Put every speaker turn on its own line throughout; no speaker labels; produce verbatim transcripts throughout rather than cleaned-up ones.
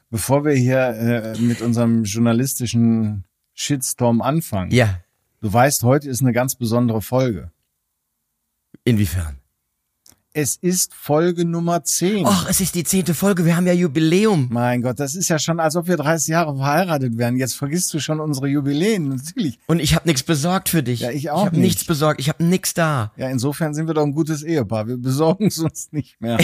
bevor wir hier äh, mit unserem journalistischen Shitstorm anfangen.
Ja.
Du weißt, heute ist eine ganz besondere Folge.
Inwiefern?
Es ist Folge Nummer zehn.
Och, es ist die zehnte Folge, wir haben ja Jubiläum.
Mein Gott, das ist ja schon, als ob wir dreißig Jahre verheiratet wären. Jetzt vergisst du schon unsere Jubiläen, natürlich.
Und ich habe nichts besorgt für dich.
Ja, ich auch
Ich habe
nicht.
nichts besorgt, ich habe nichts da.
Ja, insofern sind wir doch ein gutes Ehepaar. Wir besorgen es uns nicht mehr.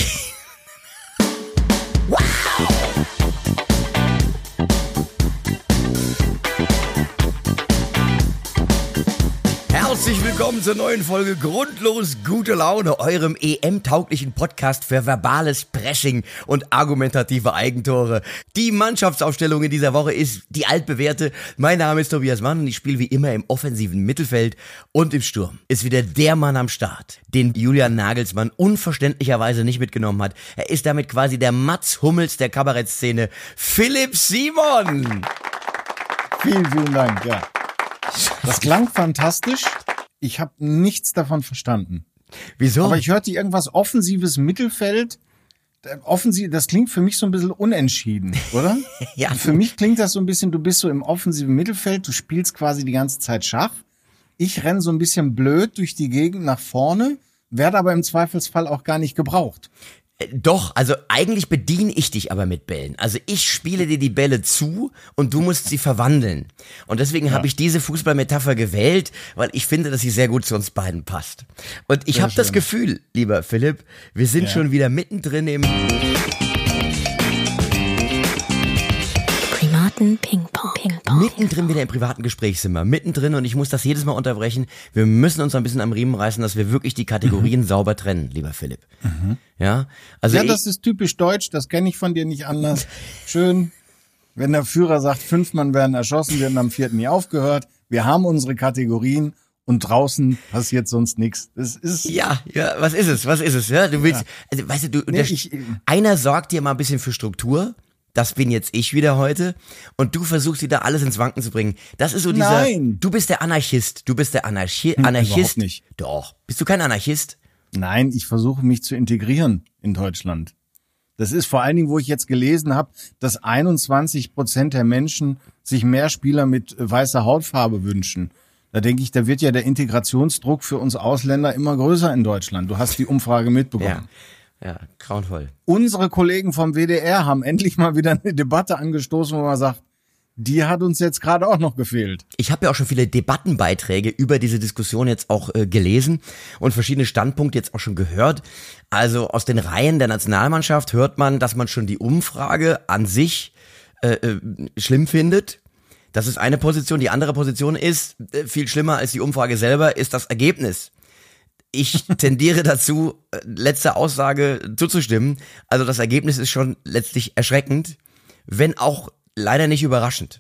Herzlich willkommen zur neuen Folge Grundlos gute Laune, eurem E M-tauglichen Podcast für verbales Pressing und argumentative Eigentore. Die Mannschaftsaufstellung in dieser Woche ist die altbewährte. Mein Name ist Tobias Mann und ich spiele wie immer im offensiven Mittelfeld und im Sturm. Ist wieder der Mann am Start, den Julian Nagelsmann unverständlicherweise nicht mitgenommen hat. Er ist damit quasi der Mats Hummels der Kabarettszene, Philipp Simon.
Vielen, vielen Dank, ja. Das klang fantastisch. Ich habe nichts davon verstanden.
Wieso?
Aber ich hörte irgendwas offensives Mittelfeld. Offensiv, das klingt für mich so ein bisschen unentschieden, oder?
Ja.
Für mich klingt das so ein bisschen, du bist so im offensiven Mittelfeld, du spielst quasi die ganze Zeit Schach. Ich renn so ein bisschen blöd durch die Gegend nach vorne, werde aber im Zweifelsfall auch gar nicht gebraucht.
Doch, also eigentlich bediene ich dich aber mit Bällen. Also ich spiele dir die Bälle zu und du musst sie verwandeln. Und deswegen ja. habe ich diese Fußballmetapher gewählt, weil ich finde, dass sie sehr gut zu uns beiden passt. Und ich habe das Gefühl, lieber Philipp, wir sind ja. schon wieder mittendrin im
privaten Ping-Pong. Ping-Pong.
Mittendrin wieder im privaten Gesprächszimmer, mittendrin, und ich muss das jedes Mal unterbrechen. Wir müssen uns ein bisschen am Riemen reißen, dass wir wirklich die Kategorien mhm. sauber trennen, lieber Philipp.
Mhm.
Ja, also
ja,
ich,
das ist typisch deutsch, das kenne ich von dir nicht anders. Schön, wenn der Führer sagt, fünf Mann werden erschossen, wir haben am vierten nie aufgehört. Wir haben unsere Kategorien und draußen passiert sonst nichts. Das ist
ja, ja, was ist es? Was ist es? Ja, du willst,
ja.
also, weißt du, du
nee,
der,
ich,
einer sorgt dir mal ein bisschen für Struktur. Das bin jetzt ich wieder heute. Und du versuchst wieder alles ins Wanken zu bringen. Das ist so dieser,
Nein.
du bist der Anarchist. Du bist der Anarchi-
hm,
Anarchist.
Überhaupt nicht.
Doch. Bist du kein Anarchist?
Nein, ich versuche mich zu integrieren in Deutschland. Das ist vor allen Dingen, wo ich jetzt gelesen habe, dass einundzwanzig Prozent der Menschen sich mehr Spieler mit weißer Hautfarbe wünschen. Da denke ich, da wird ja der Integrationsdruck für uns Ausländer immer größer in Deutschland. Du hast die Umfrage mitbekommen.
Ja. Ja, grauenvoll.
Unsere Kollegen vom W D R haben endlich mal wieder eine Debatte angestoßen, wo man sagt, die hat uns jetzt gerade auch noch gefehlt.
Ich habe ja auch schon viele Debattenbeiträge über diese Diskussion jetzt auch äh, gelesen und verschiedene Standpunkte jetzt auch schon gehört. Also aus den Reihen der Nationalmannschaft hört man, dass man schon die Umfrage an sich äh, äh, schlimm findet. Das ist eine Position. Die andere Position ist, äh, viel schlimmer als die Umfrage selber, ist das Ergebnis. Ich tendiere dazu, letzte Aussage zuzustimmen. Also das Ergebnis ist schon letztlich erschreckend, wenn auch leider nicht überraschend.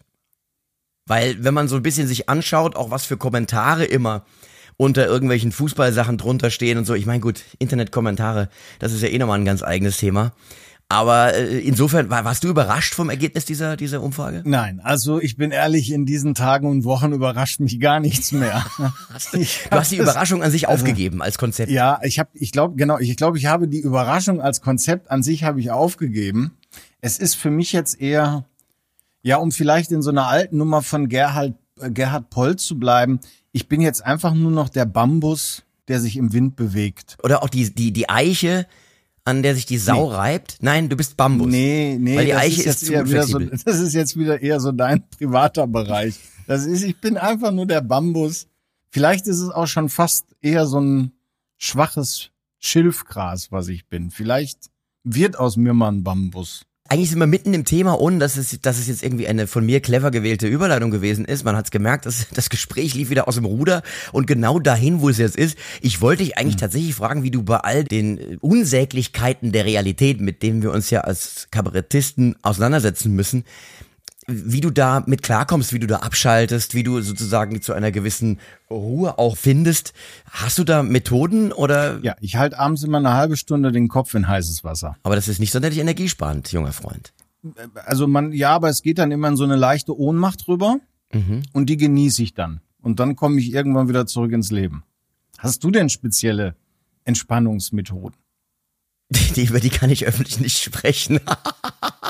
Weil wenn man so ein bisschen sich anschaut, auch was für Kommentare immer unter irgendwelchen Fußballsachen drunter stehen und so. Ich meine, gut, Internetkommentare, das ist ja eh nochmal ein ganz eigenes Thema. Aber äh, insofern, war, warst du überrascht vom Ergebnis dieser dieser Umfrage?
Nein, also ich bin ehrlich, in diesen Tagen und Wochen überrascht mich gar nichts mehr.
hast du, du hast die Überraschung an sich also, aufgegeben als Konzept.
Ja, ich habe, ich glaube, genau, ich glaube, ich habe die Überraschung als Konzept an sich habe ich aufgegeben. Es ist für mich jetzt eher, ja, um vielleicht in so einer alten Nummer von Gerhard, äh, Gerhard Polt zu bleiben, ich bin jetzt einfach nur noch der Bambus, der sich im Wind bewegt.
Oder auch die die die Eiche, an der sich die Sau nee. reibt? Nein, du bist Bambus.
Nee, nee,
weil die
das
Eiche
ist jetzt
ist
eher
zu
wieder so,
flexibel.
das ist jetzt wieder eher so dein privater Bereich. Das ist, ich bin einfach nur der Bambus. Vielleicht ist es auch schon fast eher so ein schwaches Schilfgras, was ich bin. Vielleicht wird aus mir mal ein Bambus.
Eigentlich sind wir mitten im Thema, ohne dass es, dass es jetzt irgendwie eine von mir clever gewählte Überleitung gewesen ist. Man hat es gemerkt, dass das Gespräch lief wieder aus dem Ruder und genau dahin, wo es jetzt ist. Ich wollte dich eigentlich mhm. tatsächlich fragen, wie du bei all den Unsäglichkeiten der Realität, mit denen wir uns ja als Kabarettisten auseinandersetzen müssen, wie du da mit klarkommst, wie du da abschaltest, wie du sozusagen zu einer gewissen Ruhe auch findest. Hast du da Methoden oder?
Ja, ich halte abends immer eine halbe Stunde den Kopf in heißes Wasser.
Aber das ist nicht sonderlich energiesparend, junger Freund.
Also man, ja, aber es geht dann immer in so eine leichte Ohnmacht rüber mhm. und die genieße ich dann. Und dann komme ich irgendwann wieder zurück ins Leben. Hast du denn spezielle Entspannungsmethoden?
Die, über die kann ich öffentlich nicht sprechen.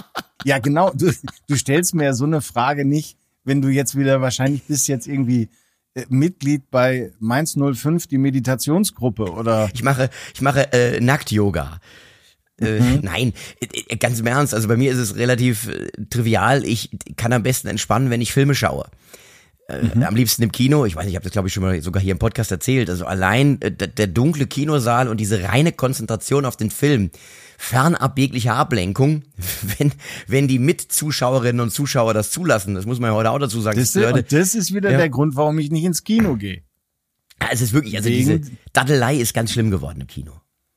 Ja, genau. Du, du stellst mir ja so eine Frage nicht, wenn du jetzt wieder wahrscheinlich bist jetzt irgendwie äh, Mitglied bei Mainz null fünf, die Meditationsgruppe oder.
Ich mache, ich mache äh, Nackt-Yoga. Äh,
Mhm.
Nein, äh, ganz im Ernst, also bei mir ist es relativ äh, trivial. Ich kann am besten entspannen, wenn ich Filme schaue. Äh,
Mhm.
Am liebsten im Kino. Ich weiß nicht, ich habe das glaube ich schon mal sogar hier im Podcast erzählt. Also allein äh, der, der dunkle Kinosaal und diese reine Konzentration auf den Film, fernab jeglicher Ablenkung, wenn wenn die Mitzuschauerinnen und Zuschauer das zulassen. Das muss man ja heute auch dazu sagen.
Das,
Leute,
und das ist wieder
Ja.
der Grund, warum ich nicht ins Kino gehe.
ja, es ist wirklich, also
Wegen-
diese Dattelei ist ganz schlimm geworden im Kino.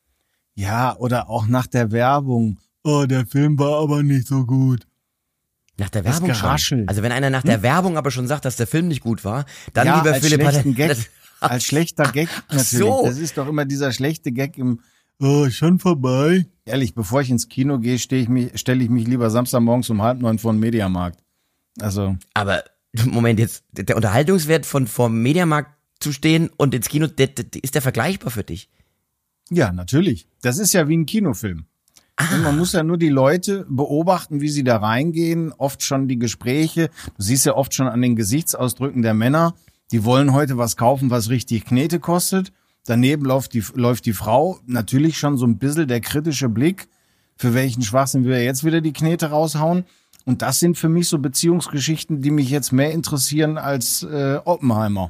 Ja, oder auch nach der Werbung. Oh, der Film war aber nicht so gut.
Nach der
Das
Werbung
Geraschel.
schon. Also wenn einer nach der Werbung aber schon sagt, dass der Film nicht gut war, dann
ja,
lieber
als
Philipp hat
schlechten Gag,
das,
als schlechter Gag natürlich.
so.
Das ist doch immer dieser schlechte Gag im Oh, schon vorbei. Ehrlich, bevor ich ins Kino gehe, stehe ich mich, stelle ich mich lieber Samstagmorgens um halb neun vor den Mediamarkt. Also,
Aber Moment, jetzt der Unterhaltungswert von vom Mediamarkt zu stehen und ins Kino, der, der, ist der vergleichbar für dich?
ja, natürlich. Das ist ja wie ein Kinofilm. Und man muss ja nur die Leute beobachten, wie sie da reingehen, oft schon die Gespräche. Du siehst ja oft schon an den Gesichtsausdrücken der Männer, die wollen heute was kaufen, was richtig Knete kostet. Daneben läuft die, läuft die Frau, natürlich schon so ein bisschen der kritische Blick, für welchen Schwachsinn wir jetzt wieder die Knete raushauen. Und das sind für mich so Beziehungsgeschichten, die mich jetzt mehr interessieren als äh, Oppenheimer.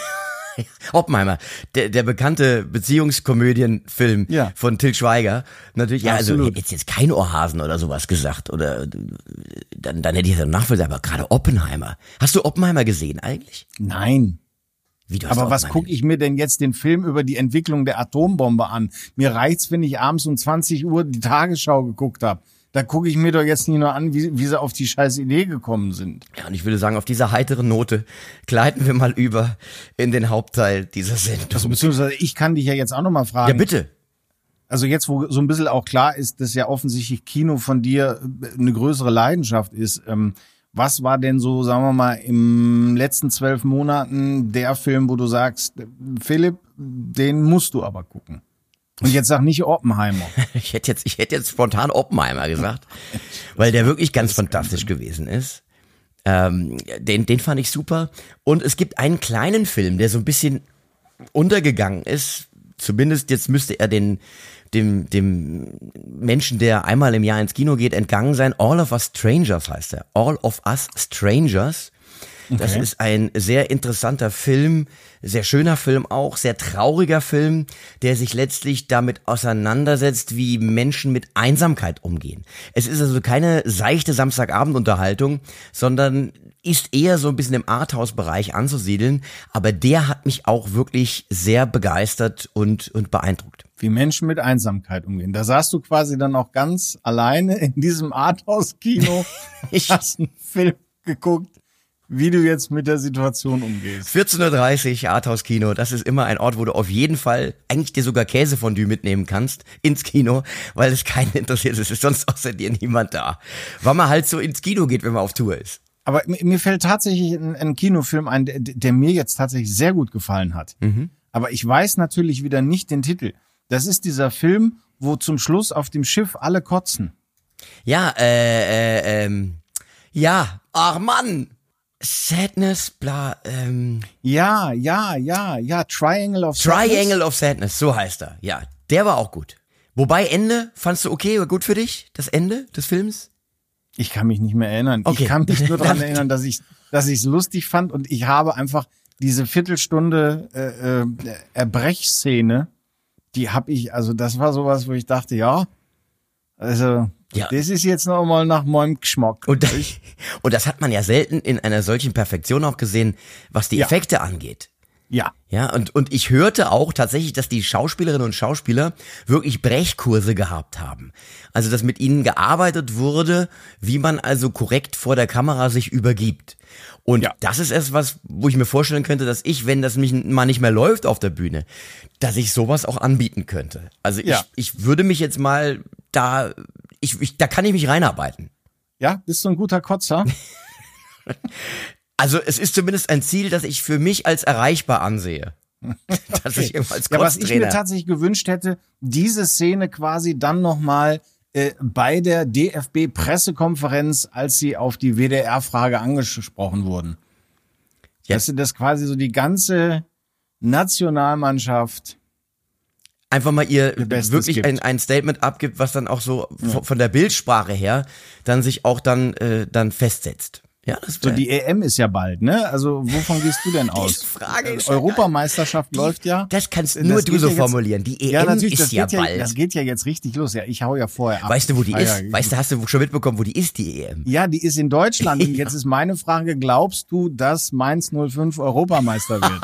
Oppenheimer, der, der bekannte Beziehungskomödienfilm
Ja.
von Til Schweiger. Natürlich, ja, also
Absolut.
hätte jetzt kein Ohrhasen oder sowas gesagt oder dann, dann hätte ich das nachvollziehen, aber gerade Oppenheimer. Hast du Oppenheimer gesehen eigentlich?
Nein.
Wie, du hast
Aber was
Oppenheimer
gucke ich mir denn jetzt den Film über die Entwicklung der Atombombe an? Mir reicht's, wenn ich abends um zwanzig Uhr die Tagesschau geguckt habe. Da gucke ich mir doch jetzt nicht nur an, wie, wie sie auf die scheiß Idee gekommen sind.
Ja, und ich würde sagen, auf dieser heiteren Note gleiten wir mal über in den Hauptteil dieser Sendung.
Also, beziehungsweise ich kann dich ja jetzt auch noch mal fragen.
Ja, bitte.
Also jetzt, wo so ein bisschen auch klar ist, dass ja offensichtlich Kino von dir eine größere Leidenschaft ist. Ähm, was war denn so, sagen wir mal, im letzten zwölf Monaten der Film, wo du sagst, Philipp, den musst du aber gucken? Und jetzt sag nicht Oppenheimer.
Ich hätte jetzt, ich hätte jetzt spontan Oppenheimer gesagt, weil der wirklich ganz fantastisch gewesen ist. Ähm, den, den fand ich super. Und es gibt einen kleinen Film, der so ein bisschen untergegangen ist. Zumindest jetzt müsste er den, dem, dem Menschen, der einmal im Jahr ins Kino geht, entgangen sein. All of Us Strangers heißt er. All of Us Strangers. Das
Okay.
ist ein sehr interessanter Film, sehr schöner Film auch, sehr trauriger Film, der sich letztlich damit auseinandersetzt, wie Menschen mit Einsamkeit umgehen. Es ist also keine seichte Samstagabendunterhaltung, sondern ist eher so ein bisschen im Arthouse-Bereich anzusiedeln, aber der hat mich auch wirklich sehr begeistert und, und beeindruckt.
Wie Menschen mit Einsamkeit umgehen. Da saßt du quasi dann auch ganz alleine in diesem Arthouse-Kino,
Ich-
hast einen Film geguckt, wie du jetzt mit der Situation umgehst.
vierzehn Uhr dreißig, Arthouse-Kino, das ist immer ein Ort, wo du auf jeden Fall eigentlich dir sogar Käsefondue mitnehmen kannst ins Kino, weil es keinen interessiert, es ist sonst außer dir niemand da. Weil man halt so ins Kino geht, wenn man auf Tour ist.
Aber mir mir fällt tatsächlich ein, ein Kinofilm ein, der, der mir jetzt tatsächlich sehr gut gefallen hat. Aber ich weiß natürlich wieder nicht den Titel. Das ist dieser Film, wo zum Schluss auf dem Schiff alle kotzen.
Ja, äh, äh, ähm, ja, ach Mann, Sadness, bla, ähm,
Ja, ja, ja, ja, Triangle of Sadness.
Triangle of Sadness, so heißt er. Ja, der war auch gut. Wobei Ende, fandst du okay oder gut für dich, das Ende des Films?
Ich kann mich nicht mehr erinnern.
Okay.
Ich kann mich nur daran erinnern, dass ich dass ich es lustig fand und ich habe einfach diese Viertelstunde äh, äh, Erbrechszene, die habe ich, also das war sowas, wo ich dachte, ja, also
Ja.
das ist jetzt noch mal nach meinem Geschmack.
Und, und das hat man ja selten in einer solchen Perfektion auch gesehen, was die
Ja.
Effekte angeht.
Ja,
Ja, und, und ich hörte auch tatsächlich, dass die Schauspielerinnen und Schauspieler wirklich Brechkurse gehabt haben. Also, dass mit ihnen gearbeitet wurde, wie man also korrekt vor der Kamera sich übergibt. Und
Ja.
das ist etwas, wo ich mir vorstellen könnte, dass ich, wenn das mich mal nicht mehr läuft auf der Bühne, dass ich sowas auch anbieten könnte. Also ich,
Ja.
ich würde mich jetzt mal da, ich, ich, da kann ich mich reinarbeiten.
ja, bist du ein guter Kotzer?
Also es ist zumindest ein Ziel, das ich für mich als erreichbar ansehe. Dass ich als
Ja, was ich mir
Kotztrainer.
tatsächlich gewünscht hätte, diese Szene quasi dann nochmal äh, bei der D F B-Pressekonferenz, als sie auf die W D R-Frage angesprochen wurden.
Ja.
Dass sie das quasi so die ganze Nationalmannschaft
Einfach mal ihr
Bestes
wirklich
gibt.
ein, ein Statement abgibt, was dann auch so von, von der Bildsprache her dann sich auch dann, äh, dann festsetzt. Ja, das
So,
wär,
die E M ist ja bald, ne? Also wovon gehst du denn aus?
Frage ist
Äh, Europameisterschaft läuft ja.
Das kannst
Das
nur du
geht
so
ja jetzt-
formulieren. Die E M
Ja, natürlich,
ist
das
ja
geht ja,
bald.
das geht ja jetzt richtig los. Ja, ich hau ja vorher ab.
Weißt du, wo die
Ah,
ist?
ja,
Weißt du, hast du schon mitbekommen, wo die ist, die E M?
Ja, die ist in Deutschland. Und jetzt ist meine Frage, glaubst du, dass Mainz null fünf Europameister wird?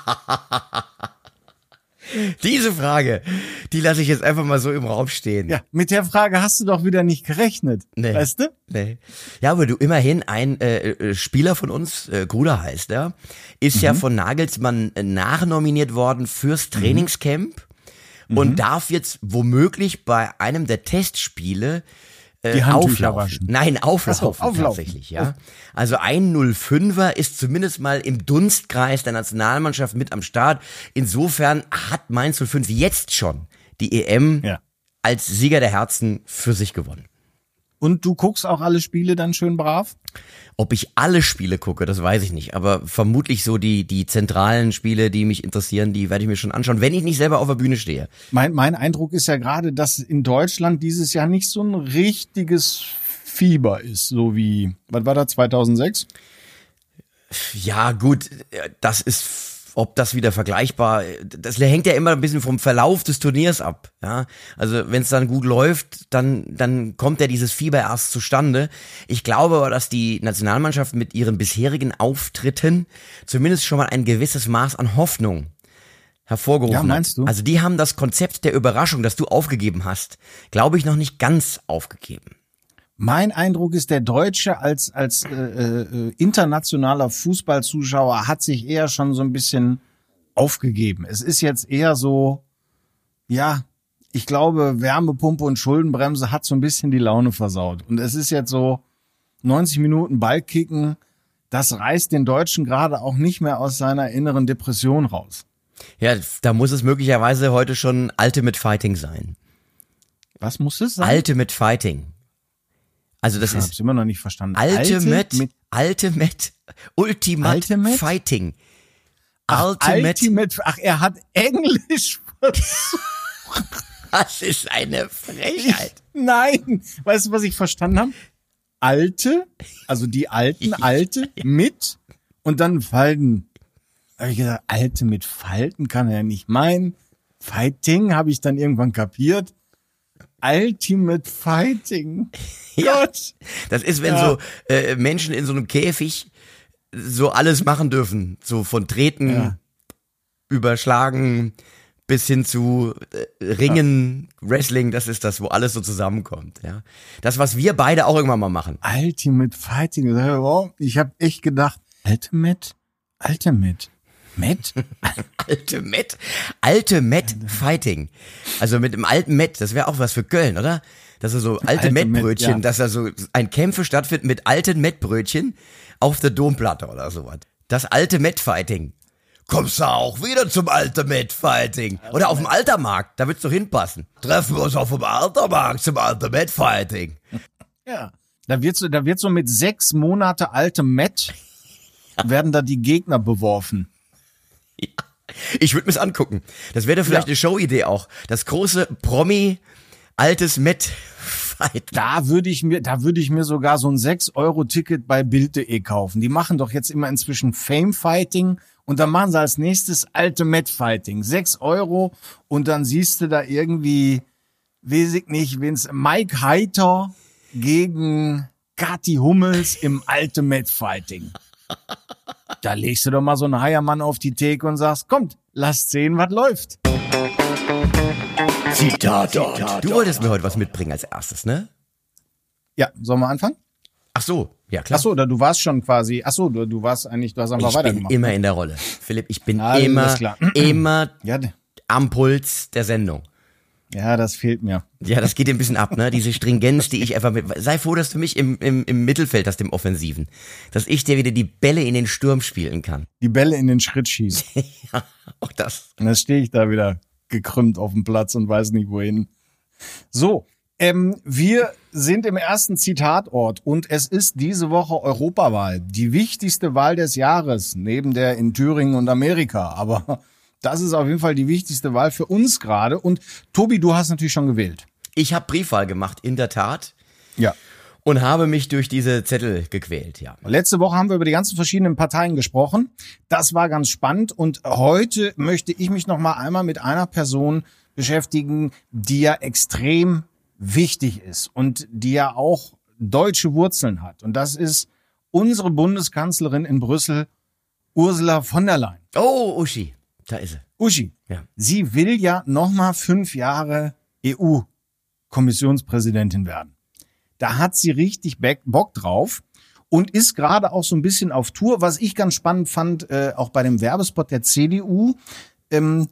Diese Frage, die lasse ich jetzt einfach mal so im Raum stehen.
Ja, mit der Frage hast du doch wieder nicht gerechnet.
Nee.
Weißt du?
Nee. Ja, aber du immerhin ein äh, äh, Spieler von uns, äh, Gruder heißt er, ist
Mhm.
ja von Nagelsmann äh, nachnominiert worden fürs Trainingscamp
Mhm.
und darf jetzt womöglich bei einem der Testspiele äh,
Die Handtücher
auflaufen.
waschen.
Nein, auflaufen,
Ach so, auflaufen.
tatsächlich, ja. Also ein null fünfer ist zumindest mal im Dunstkreis der Nationalmannschaft mit am Start. Insofern hat Mainz null fünf jetzt schon die E M
Ja.
als Sieger der Herzen für sich gewonnen.
Und du guckst auch alle Spiele dann schön brav?
Ob ich alle Spiele gucke, das weiß ich nicht. Aber vermutlich so die, die zentralen Spiele, die mich interessieren, die werde ich mir schon anschauen, wenn ich nicht selber auf der Bühne stehe.
Mein, mein Eindruck ist ja gerade, dass in Deutschland dieses Jahr nicht so ein richtiges Fieber ist, so wie, was war da, zweitausendsechs?
Ja, gut, das ist, ob das wieder vergleichbar, das hängt ja immer ein bisschen vom Verlauf des Turniers ab, ja. Also, wenn es dann gut läuft, dann, dann kommt ja dieses Fieber erst zustande. Ich glaube aber, dass die Nationalmannschaft mit ihren bisherigen Auftritten zumindest schon mal ein gewisses Maß an Hoffnung hervorgerufen
Ja, meinst
hat.
du?
Also, die haben das Konzept der Überraschung, das du aufgegeben hast, glaube ich, noch nicht ganz aufgegeben.
Mein Eindruck ist, der Deutsche als, als äh, äh, internationaler Fußballzuschauer hat sich eher schon so ein bisschen aufgegeben. Es ist jetzt eher so, ja, ich glaube, Wärmepumpe und Schuldenbremse hat so ein bisschen die Laune versaut. Und es ist jetzt so neunzig Minuten Ballkicken, das reißt den Deutschen gerade auch nicht mehr aus seiner inneren Depression raus.
Ja, da muss es möglicherweise heute schon Ultimate Fighting sein.
Was muss es sein?
Ultimate Fighting. Also das
Ich
ist
hab's immer noch nicht verstanden.
Ultimate,
mit
Ultimate, Ultimate
Ultimate?
Fighting.
Ach,
Ultimate,
Ultimate, ach, er hat Englisch.
das ist eine Frechheit.
Nein, weißt du, was ich verstanden habe? Alte, also die alten, alte mit und dann Falten. Da habe ich gesagt, alte mit Falten kann er ja nicht meinen. Fighting habe ich dann irgendwann kapiert. Ultimate Fighting.
Ja,
Gott.
das ist, wenn
Ja.
so äh, Menschen in so einem Käfig so alles machen dürfen. So von Treten,
Ja.
Überschlagen bis hin zu äh, Ringen, Wrestling, das ist das, wo alles so zusammenkommt. Ja, das, was wir beide auch irgendwann mal machen.
Ultimate Fighting. Wow, ich habe echt gedacht, Ultimate, Ultimate, Matt?
Ultimate, Ultimate Fighting. Also mit dem alten Met, das wäre auch was für Köln, oder? Dass er so alte
Alte Met,
Mettbrötchen,
ja.
dass da so ein Kämpfe stattfindet mit alten Mettbrötchen auf der Domplatte oder sowas. Das alte Met-Fighting. Kommst du auch wieder zum alten Met-Fighting? Oder auf dem Altermarkt, da wird's doch hinpassen. Treffen wir uns auf dem Altermarkt zum alten Met-Fighting.
Ja. Da wird so, da wird so mit sechs Monate altem Matt werden da die Gegner beworfen.
Ich würde mir's angucken. Das wäre vielleicht
Ja.
eine Showidee auch. Das große Promi altes Met-Fighting.
Da würde ich mir, da würde ich mir sogar so ein sechs Euro Ticket bei Bild punkt de kaufen. Die machen doch jetzt immer inzwischen Fame Fighting und dann machen sie als nächstes alte Met Fighting. sechs Euro und dann siehst du da irgendwie, weiß ich nicht, wen's Mike Heiter gegen Kathi Hummels im alte Met Fighting. Da legst du doch mal so einen Heiermann auf die Theke und sagst, kommt, lasst sehen, was läuft.
Zitat. Du wolltest mir heute was mitbringen als erstes, ne?
Ja, sollen wir anfangen?
Ach so, ja klar.
Ach so, oder du warst schon quasi, ach so, du, du warst eigentlich, du hast einfach
ich bin
weitergemacht.
immer in der Rolle. Philipp, ich bin
Alles
immer,
klar.
immer
Ja, d-
am Puls der Sendung.
ja, das fehlt mir.
Ja, das geht dir ein bisschen ab, ne? Diese Stringenz, die ich einfach mit. Sei froh, dass du mich im, im, im Mittelfeld hast, im Offensiven. Dass ich dir wieder die Bälle in den Sturm spielen kann.
Die Bälle in den Schritt schießen.
Ja, auch das.
Und dann stehe ich da wieder gekrümmt auf dem Platz und weiß nicht wohin. So, Ähm, wir sind im ersten Zitatort und es ist diese Woche Europawahl. Die wichtigste Wahl des Jahres, neben der in Thüringen und Amerika. Aber das ist auf jeden Fall die wichtigste Wahl für uns gerade. Und Tobi, du hast natürlich schon gewählt.
Ich habe Briefwahl gemacht, in der Tat.
Ja.
Und habe mich durch diese Zettel gequält, ja.
Letzte Woche haben wir über die ganzen verschiedenen Parteien gesprochen. Das war ganz spannend. Und heute möchte ich mich noch mal einmal mit einer Person beschäftigen, die ja extrem wichtig ist und die ja auch deutsche Wurzeln hat. Und das ist unsere Bundeskanzlerin in Brüssel, Ursula von der Leyen.
Oh, Uschi, da ist sie.
Uschi,
Ja.
sie will ja noch mal fünf Jahre E U-Kommissionspräsidentin werden. Da hat sie richtig Bock drauf und ist gerade auch so ein bisschen auf Tour. Was ich ganz spannend fand, äh, auch bei dem Werbespot der C D U, ähm,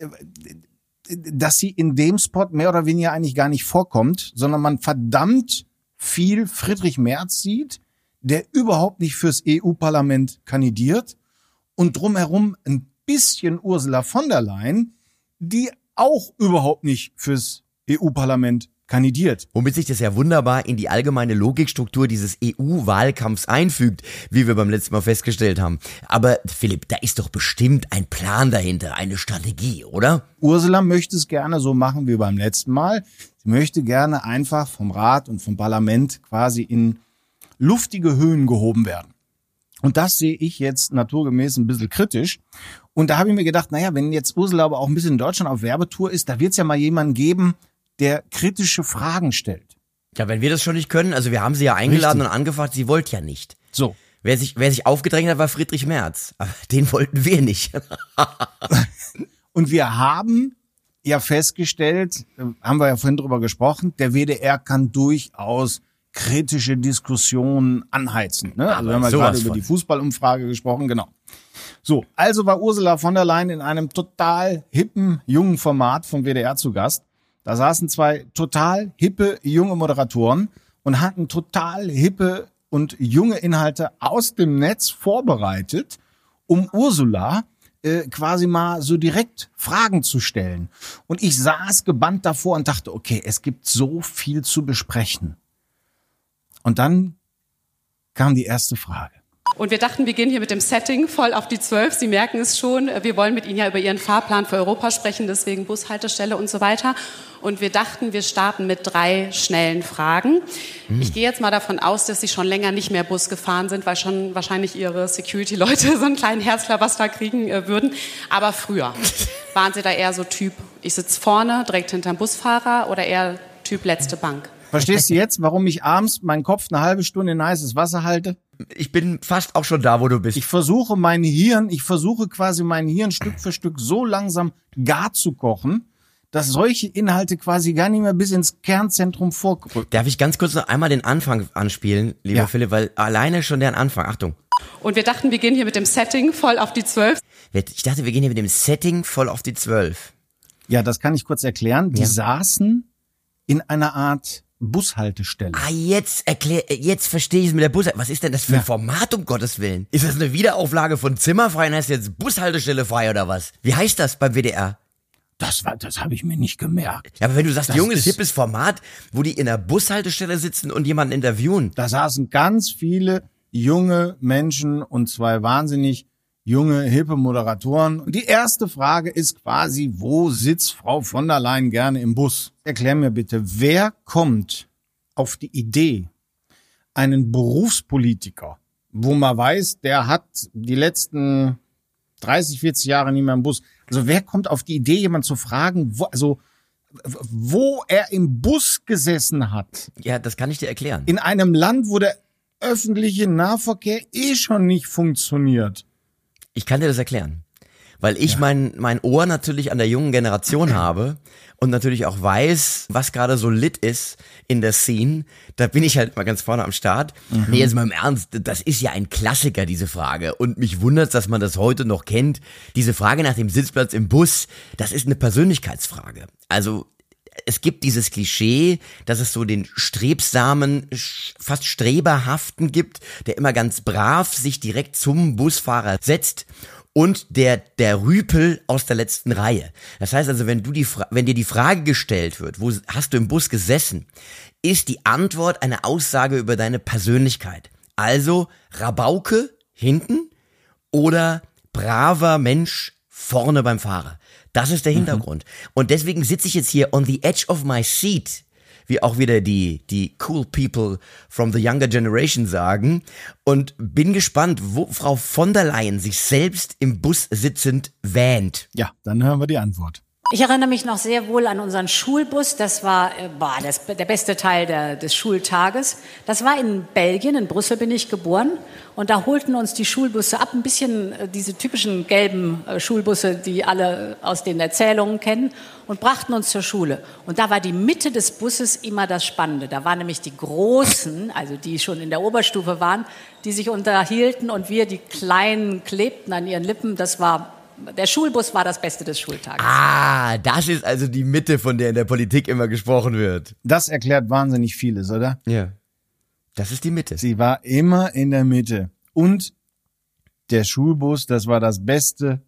dass sie in dem Spot mehr oder weniger eigentlich gar nicht vorkommt, sondern man verdammt viel Friedrich Merz sieht, der überhaupt nicht fürs E U-Parlament kandidiert und drumherum ein bisschen Ursula von der Leyen, die auch überhaupt nicht fürs E U-Parlament kandidiert.
Womit sich das ja wunderbar in die allgemeine Logikstruktur dieses E U-Wahlkampfs einfügt, wie wir beim letzten Mal festgestellt haben. Aber Philipp, da ist doch bestimmt ein Plan dahinter, eine Strategie, oder?
Ursula möchte es gerne so machen wie beim letzten Mal. Sie möchte gerne einfach vom Rat und vom Parlament quasi in luftige Höhen gehoben werden. Und das sehe ich jetzt naturgemäß ein bisschen kritisch. Und da habe ich mir gedacht, naja, wenn jetzt Ursula aber auch ein bisschen in Deutschland auf Werbetour ist, da wird es ja mal jemanden geben, der kritische Fragen stellt.
Ja, wenn wir das schon nicht können, also wir haben sie ja eingeladen
Richtig.
und angefragt, sie wollte ja nicht.
So.
Wer sich, wer sich aufgedrängt hat, war Friedrich Merz. Aber den wollten wir nicht.
Und wir haben ja festgestellt, äh, haben wir ja vorhin drüber gesprochen, der W D R kann durchaus kritische Diskussionen anheizen. Ne? Also
Aber
wir haben ja
sowas
gerade über
von.
die Fußballumfrage gesprochen, genau. So, also war Ursula von der Leyen in einem total hippen, jungen Format vom W D R zu Gast. Da saßen zwei total hippe, junge Moderatoren und hatten total hippe und junge Inhalte aus dem Netz vorbereitet, um Ursula äh, quasi mal so direkt Fragen zu stellen. Und ich saß gebannt davor und dachte, okay, es gibt so viel zu besprechen. Und dann kam die erste Frage.
Und wir dachten, wir gehen hier mit dem Setting voll auf die zwölf. Sie merken es schon, wir wollen mit Ihnen ja über Ihren Fahrplan für Europa sprechen, deswegen Bushaltestelle und so weiter. Und wir dachten, wir starten mit drei schnellen Fragen. Hm. Ich gehe jetzt mal davon aus, dass Sie schon länger nicht mehr Bus gefahren sind, weil schon wahrscheinlich Ihre Security-Leute so einen kleinen Herzklabaster kriegen äh, würden. Aber früher waren Sie da eher so Typ, ich sitze vorne, direkt hinterm Busfahrer oder eher Typ letzte Bank?
Verstehst du jetzt, warum ich abends meinen Kopf eine halbe Stunde in heißes Wasser halte?
Ich bin fast auch schon da, wo du bist.
Ich versuche mein Hirn, ich versuche quasi mein Hirn Stück für Stück so langsam gar zu kochen, dass solche Inhalte quasi gar nicht mehr bis ins Kernzentrum vorrücken.
Darf ich ganz kurz noch einmal den Anfang anspielen, lieber
Ja.
Philipp, weil alleine schon deren Anfang, Achtung.
Und wir dachten, wir gehen hier mit dem Setting voll auf die zwölf.
Ich dachte, wir gehen hier mit dem Setting voll auf die zwölf.
Ja, das kann ich kurz erklären. Die
Ja.
saßen in einer Art Bushaltestelle.
Ah, jetzt erklär, jetzt verstehe ich es mit der Bus. Was ist denn das für ein
Ja.
Format, um Gottes Willen? Ist das eine Wiederauflage von Zimmerfrei und heißt jetzt Bushaltestelle frei oder was? Wie heißt das beim W D R?
Das war, das habe ich mir nicht gemerkt.
Ja, aber wenn du sagst,
Das
junges,
ist-
hippes Format, wo die in der Bushaltestelle sitzen und jemanden interviewen.
Da saßen ganz viele junge Menschen und zwei wahnsinnig junge, hippe Moderatoren. Und die erste Frage ist quasi, wo sitzt Frau von der Leyen gerne im Bus? Erklär mir bitte, wer kommt auf die Idee, einen Berufspolitiker, wo man weiß, der hat die letzten dreißig, vierzig Jahre nicht mehr im Bus. Also wer kommt auf die Idee, jemand zu fragen, wo, also, wo er im Bus gesessen hat?
Ja, das kann ich dir erklären.
In einem Land, wo der öffentliche Nahverkehr eh schon nicht funktioniert.
Ich kann dir das erklären. Weil ich mein, mein Ohr natürlich an der jungen Generation habe und natürlich auch weiß, was gerade so lit ist in der Scene. Da bin ich halt mal ganz vorne am Start. Mhm. Nee, jetzt mal im Ernst, das ist ja ein Klassiker, diese Frage. Und mich wundert's, dass man das heute noch kennt. Diese Frage nach dem Sitzplatz im Bus, das ist eine Persönlichkeitsfrage. Also es gibt dieses Klischee, dass es so den strebsamen, fast streberhaften gibt, der immer ganz brav sich direkt zum Busfahrer setzt. und der der Rüpel aus der letzten Reihe. Das heißt also, wenn du die Fra- wenn dir die Frage gestellt wird, wo hast du im Bus gesessen, ist die Antwort eine Aussage über deine Persönlichkeit. Also Rabauke hinten oder braver Mensch vorne beim Fahrer. Das ist der Hintergrund. Mhm. Und deswegen sitze ich jetzt hier on the edge of my seat, wie auch wieder die die cool people from the younger generation sagen, und bin gespannt, wo Frau von der Leyen sich selbst im Bus sitzend wähnt.
Ja, dann hören wir die Antwort.
Ich erinnere mich noch sehr wohl an unseren Schulbus. Das war äh, boah, das, der beste Teil der, des Schultages. Das war in Belgien, in Brüssel bin ich geboren. Und da holten uns die Schulbusse ab, ein bisschen äh, diese typischen gelben äh, Schulbusse, die alle aus den Erzählungen kennen, und brachten uns zur Schule. Und da war die Mitte des Busses immer das Spannende. Da waren nämlich die Großen, also die schon in der Oberstufe waren, die sich unterhielten, und wir, die Kleinen, klebten an ihren Lippen. Das war Der Schulbus war das Beste des Schultages.
Ah, das ist also die Mitte, von der in der Politik immer gesprochen wird.
Das erklärt wahnsinnig vieles, oder?
Ja. Das ist die Mitte.
Sie war immer in der Mitte. Und der Schulbus, das war das Beste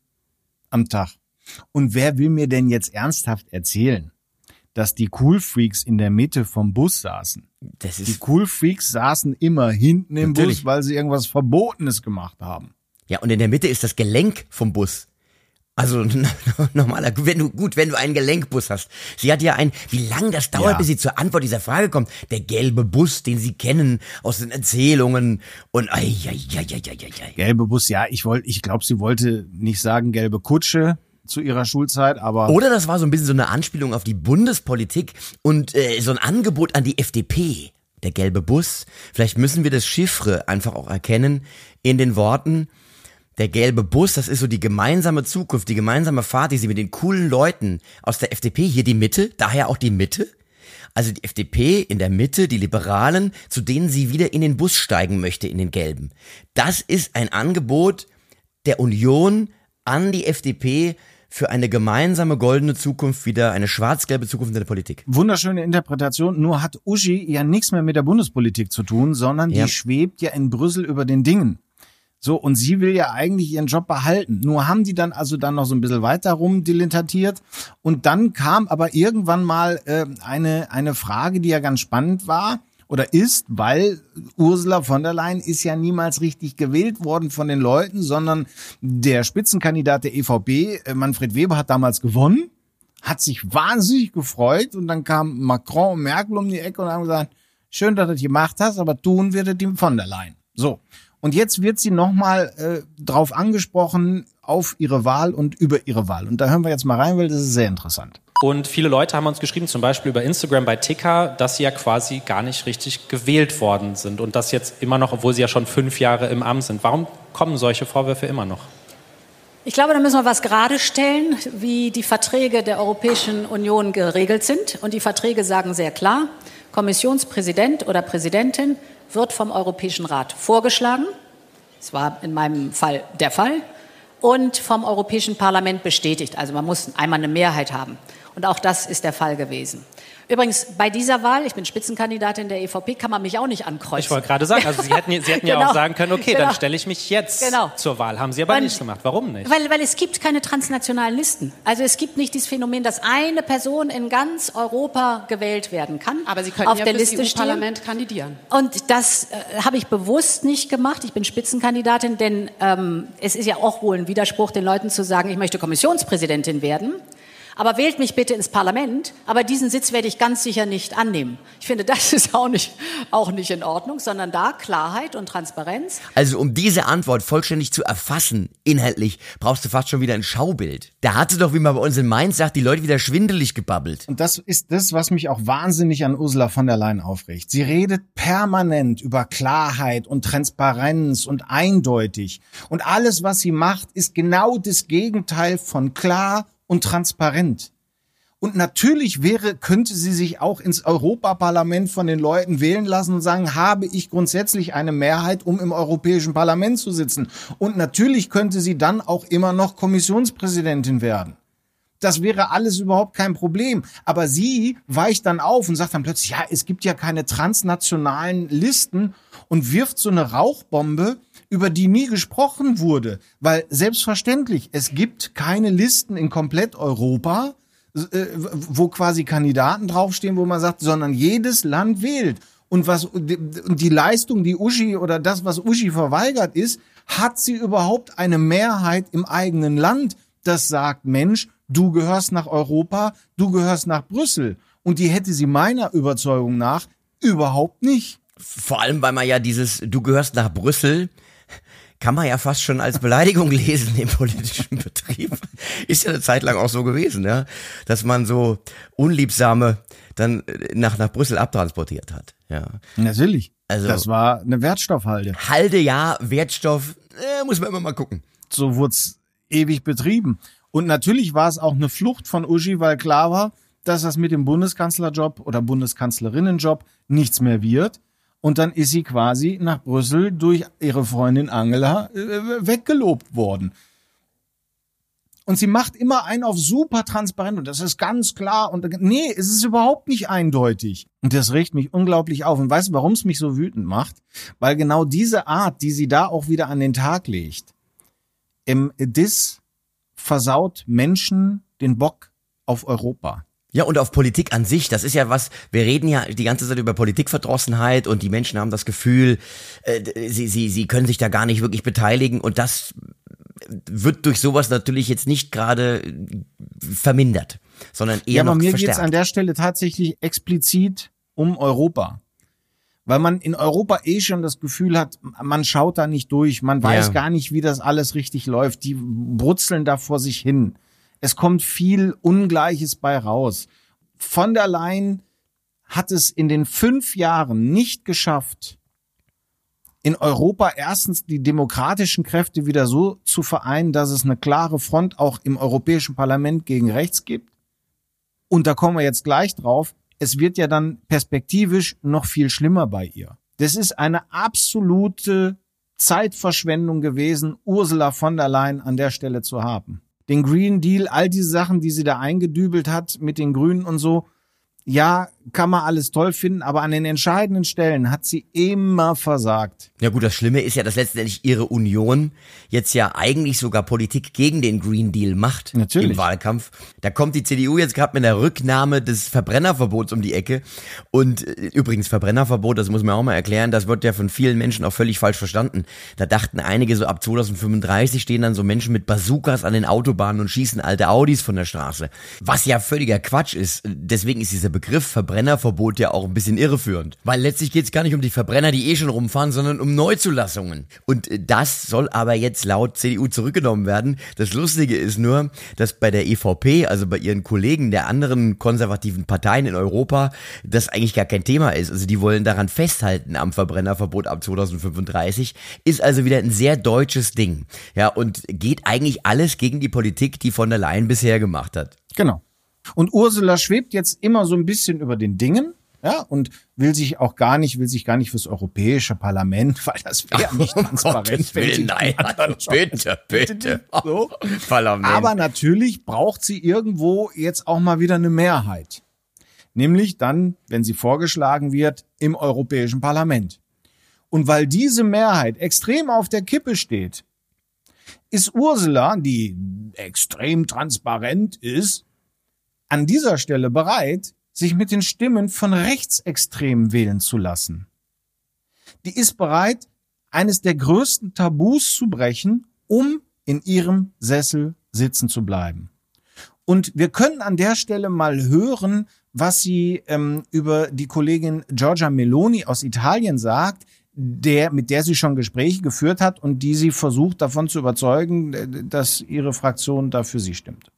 am Tag. Und wer will mir denn jetzt ernsthaft erzählen, dass die Cool Freaks in der Mitte vom Bus saßen?
Das ist
Die Cool Freaks saßen immer hinten im
Natürlich.
Bus, weil sie irgendwas Verbotenes gemacht haben.
Ja, und in der Mitte ist das Gelenk vom Bus. Also normaler, wenn du gut, wenn du einen Gelenkbus hast. Sie hat ja ein, wie lang das dauert,
Ja.
bis sie zur Antwort dieser Frage kommt. Der gelbe Bus, den sie kennen aus den Erzählungen und ei, ei, ei, ei, ei, ei.
Gelbe Bus, ja, ich wollte, ich glaube, sie wollte nicht sagen gelbe Kutsche zu ihrer Schulzeit, aber
Oder das war so ein bisschen so eine Anspielung auf die Bundespolitik und äh, so ein Angebot an die F D P. Der gelbe Bus. Vielleicht müssen wir das Chiffre einfach auch erkennen in den Worten. Der gelbe Bus, das ist so die gemeinsame Zukunft, die gemeinsame Fahrt, die sie mit den coolen Leuten aus der F D P, hier die Mitte, daher auch die Mitte. Also die F D P in der Mitte, die Liberalen, zu denen sie wieder in den Bus steigen möchte, in den gelben. Das ist ein Angebot der Union an die F D P für eine gemeinsame goldene Zukunft, wieder eine schwarz-gelbe Zukunft in der Politik.
wunderschöne Interpretation. Nur hat Uschi ja nichts mehr mit der Bundespolitik zu tun, sondern
Ja.
die schwebt ja in Brüssel über den Dingen. So, und sie will ja eigentlich ihren Job behalten. Nur haben die dann also dann noch so ein bisschen weiter rumdilettantiert. Und dann kam aber irgendwann mal äh, eine eine Frage, die ja ganz spannend war oder ist, weil Ursula von der Leyen ist ja niemals richtig gewählt worden von den Leuten, sondern der Spitzenkandidat der E V P, äh, Manfred Weber, hat damals gewonnen, hat sich wahnsinnig gefreut, und dann kamen Macron und Merkel um die Ecke und haben gesagt, schön, dass du das gemacht hast, aber tun wird es die von der Leyen. So. Und jetzt wird sie nochmal äh, drauf angesprochen, auf ihre Wahl und über ihre Wahl. Und da hören wir jetzt mal rein, weil das ist sehr interessant.
Und viele Leute haben uns geschrieben, zum Beispiel über Instagram bei Ticker, dass sie ja quasi gar nicht richtig gewählt worden sind. Und das jetzt immer noch, obwohl sie ja schon fünf Jahre im Amt sind. Warum kommen solche Vorwürfe immer noch?
Ich glaube, da müssen wir was gerade stellen, wie die Verträge der Europäischen Union geregelt sind. Und die Verträge sagen sehr klar, Kommissionspräsident oder Präsidentin wird vom Europäischen Rat vorgeschlagen. Das war in meinem Fall der Fall. Und vom Europäischen Parlament bestätigt. Also man muss einmal eine Mehrheit haben. Und auch das ist der Fall gewesen. Übrigens, bei dieser Wahl, ich bin Spitzenkandidatin der E V P, kann man mich auch nicht ankreuzen.
Ich wollte gerade sagen, also Sie hätten, Sie hätten ja
Genau.
auch sagen können, okay,
Genau.
dann stelle ich mich jetzt
Genau.
zur Wahl. Haben Sie aber
Weil-
nicht gemacht. Warum nicht?
Weil, weil es gibt keine transnationalen Listen. Also es gibt nicht dieses Phänomen, dass eine Person in ganz Europa gewählt werden kann.
Aber Sie können
auf
ja
der
fürs
Liste
E
stehen.
U-Parlament kandidieren.
Und das äh, habe ich bewusst nicht gemacht. Ich bin Spitzenkandidatin, denn ähm, es ist ja auch wohl ein Widerspruch, den Leuten zu sagen, ich möchte Kommissionspräsidentin werden. Aber wählt mich bitte ins Parlament. Aber diesen Sitz werde ich ganz sicher nicht annehmen. Ich finde, das ist auch nicht, auch nicht in Ordnung, sondern da Klarheit und Transparenz.
Also um diese Antwort vollständig zu erfassen, inhaltlich, brauchst du fast schon wieder ein Schaubild. Da hatte doch, wie man bei uns in Mainz sagt, die Leute wieder schwindelig gebabbelt.
Und das ist das, was mich auch wahnsinnig an Ursula von der Leyen aufregt. Sie redet permanent über Klarheit und Transparenz und eindeutig. Und alles, was sie macht, ist genau das Gegenteil von klar und transparent. Und natürlich wäre, könnte sie sich auch ins Europaparlament von den Leuten wählen lassen und sagen, habe ich grundsätzlich eine Mehrheit, um im Europäischen Parlament zu sitzen. Und natürlich könnte sie dann auch immer noch Kommissionspräsidentin werden. Das wäre alles überhaupt kein Problem. Aber sie weicht dann auf und sagt dann plötzlich, ja, es gibt ja keine transnationalen Listen und wirft so eine Rauchbombe, über die nie gesprochen wurde. Weil selbstverständlich, es gibt keine Listen in komplett Europa, wo quasi Kandidaten draufstehen, wo man sagt, sondern jedes Land wählt. Und was und die Leistung, die Uschi oder das, was Uschi verweigert ist, hat sie überhaupt eine Mehrheit im eigenen Land, das sagt, Mensch, du gehörst nach Europa, du gehörst nach Brüssel. Und die hätte sie meiner Überzeugung nach überhaupt nicht.
Vor allem, weil man ja dieses, du gehörst nach Brüssel, kann man ja fast schon als Beleidigung lesen im politischen Betrieb. Ist ja eine Zeit lang auch so gewesen, ja, dass man so Unliebsame dann nach, nach Brüssel abtransportiert hat. Ja.
Natürlich.
Also,
das war eine Wertstoffhalde.
Halde, ja, Wertstoff, äh, muss man immer mal gucken.
So wurde es ewig betrieben. Und natürlich war es auch eine Flucht von Uschi, weil klar war, dass das mit dem Bundeskanzlerjob oder Bundeskanzlerinnenjob nichts mehr wird. Und dann ist sie quasi nach Brüssel durch ihre Freundin Angela äh, weggelobt worden. Und sie macht immer einen auf super transparent und das ist ganz klar. Und nee, es ist überhaupt nicht eindeutig. Und das regt mich unglaublich auf. Und weißt du, warum es mich so wütend macht? Weil genau diese Art, die sie da auch wieder an den Tag legt, im Diss versaut Menschen den Bock auf Europa.
Ja, und auf Politik an sich, das ist ja was, wir reden ja die ganze Zeit über Politikverdrossenheit und die Menschen haben das Gefühl, äh, sie, sie, sie können sich da gar nicht wirklich beteiligen und das wird durch sowas natürlich jetzt nicht gerade vermindert, sondern eher
ja, aber
noch
mir
verstärkt.
Geht's an der Stelle tatsächlich explizit um Europa. Weil man in Europa eh schon das Gefühl hat, man schaut da nicht durch, man weiß
Ja.
gar nicht, wie das alles richtig läuft. Die brutzeln da vor sich hin. Es kommt viel Ungleiches bei raus. Von der Leyen hat es in den fünf Jahren nicht geschafft, in Europa erstens die demokratischen Kräfte wieder so zu vereinen, dass es eine klare Front auch im Europäischen Parlament gegen rechts gibt. Und da kommen wir jetzt gleich drauf. Es wird ja dann perspektivisch noch viel schlimmer bei ihr. Das ist eine absolute Zeitverschwendung gewesen, Ursula von der Leyen an der Stelle zu haben. Den Green Deal, all diese Sachen, die sie da eingedübelt hat mit den Grünen und so, ja, kann man alles toll finden, aber an den entscheidenden Stellen hat sie immer versagt.
Ja gut, das Schlimme ist ja, dass letztendlich ihre Union jetzt ja eigentlich sogar Politik gegen den Green Deal macht.
Natürlich.
Im Wahlkampf. Da kommt die C D U jetzt gerade mit der Rücknahme des Verbrennerverbots um die Ecke. Und äh, übrigens Verbrennerverbot, das muss man auch mal erklären, das wird ja von vielen Menschen auch völlig falsch verstanden. Da dachten einige so, ab zweitausendfünfunddreißig stehen dann so Menschen mit Bazookas an den Autobahnen und schießen alte Audis von der Straße. Was ja völliger Quatsch ist. Deswegen ist dieser Begriff Verbrennerverbot ja auch ein bisschen irreführend. Weil letztlich geht es gar nicht um die Verbrenner, die eh schon rumfahren, sondern um Neuzulassungen. Und das soll aber jetzt laut C D U zurückgenommen werden. Das Lustige ist nur, dass bei der E V P, also bei ihren Kollegen der anderen konservativen Parteien in Europa, das eigentlich gar kein Thema ist. Also die wollen daran festhalten am Verbrennerverbot ab zweitausendfünfunddreißig. Ist also wieder ein sehr deutsches Ding. Ja, und geht eigentlich alles gegen die Politik, die von der Leyen bisher gemacht hat.
Genau. Und Ursula schwebt jetzt immer so ein bisschen über den Dingen, ja, und will sich auch gar nicht, will sich gar nicht fürs Europäische Parlament, weil das wäre nicht transparent.
Willen, nein, bitte, bitte.
So.
Parlament.
Aber natürlich braucht sie irgendwo jetzt auch mal wieder eine Mehrheit. Nämlich dann, wenn sie vorgeschlagen wird, im Europäischen Parlament. Und weil diese Mehrheit extrem auf der Kippe steht, ist Ursula, die extrem transparent ist, an dieser Stelle bereit, sich mit den Stimmen von Rechtsextremen wählen zu lassen. Die ist bereit, eines der größten Tabus zu brechen, um in ihrem Sessel sitzen zu bleiben. Und wir können an der Stelle mal hören, was sie ähm, über die Kollegin Giorgia Meloni aus Italien sagt, der, mit der sie schon Gespräche geführt hat und die sie versucht, davon zu überzeugen, dass ihre Fraktion da für sie stimmt.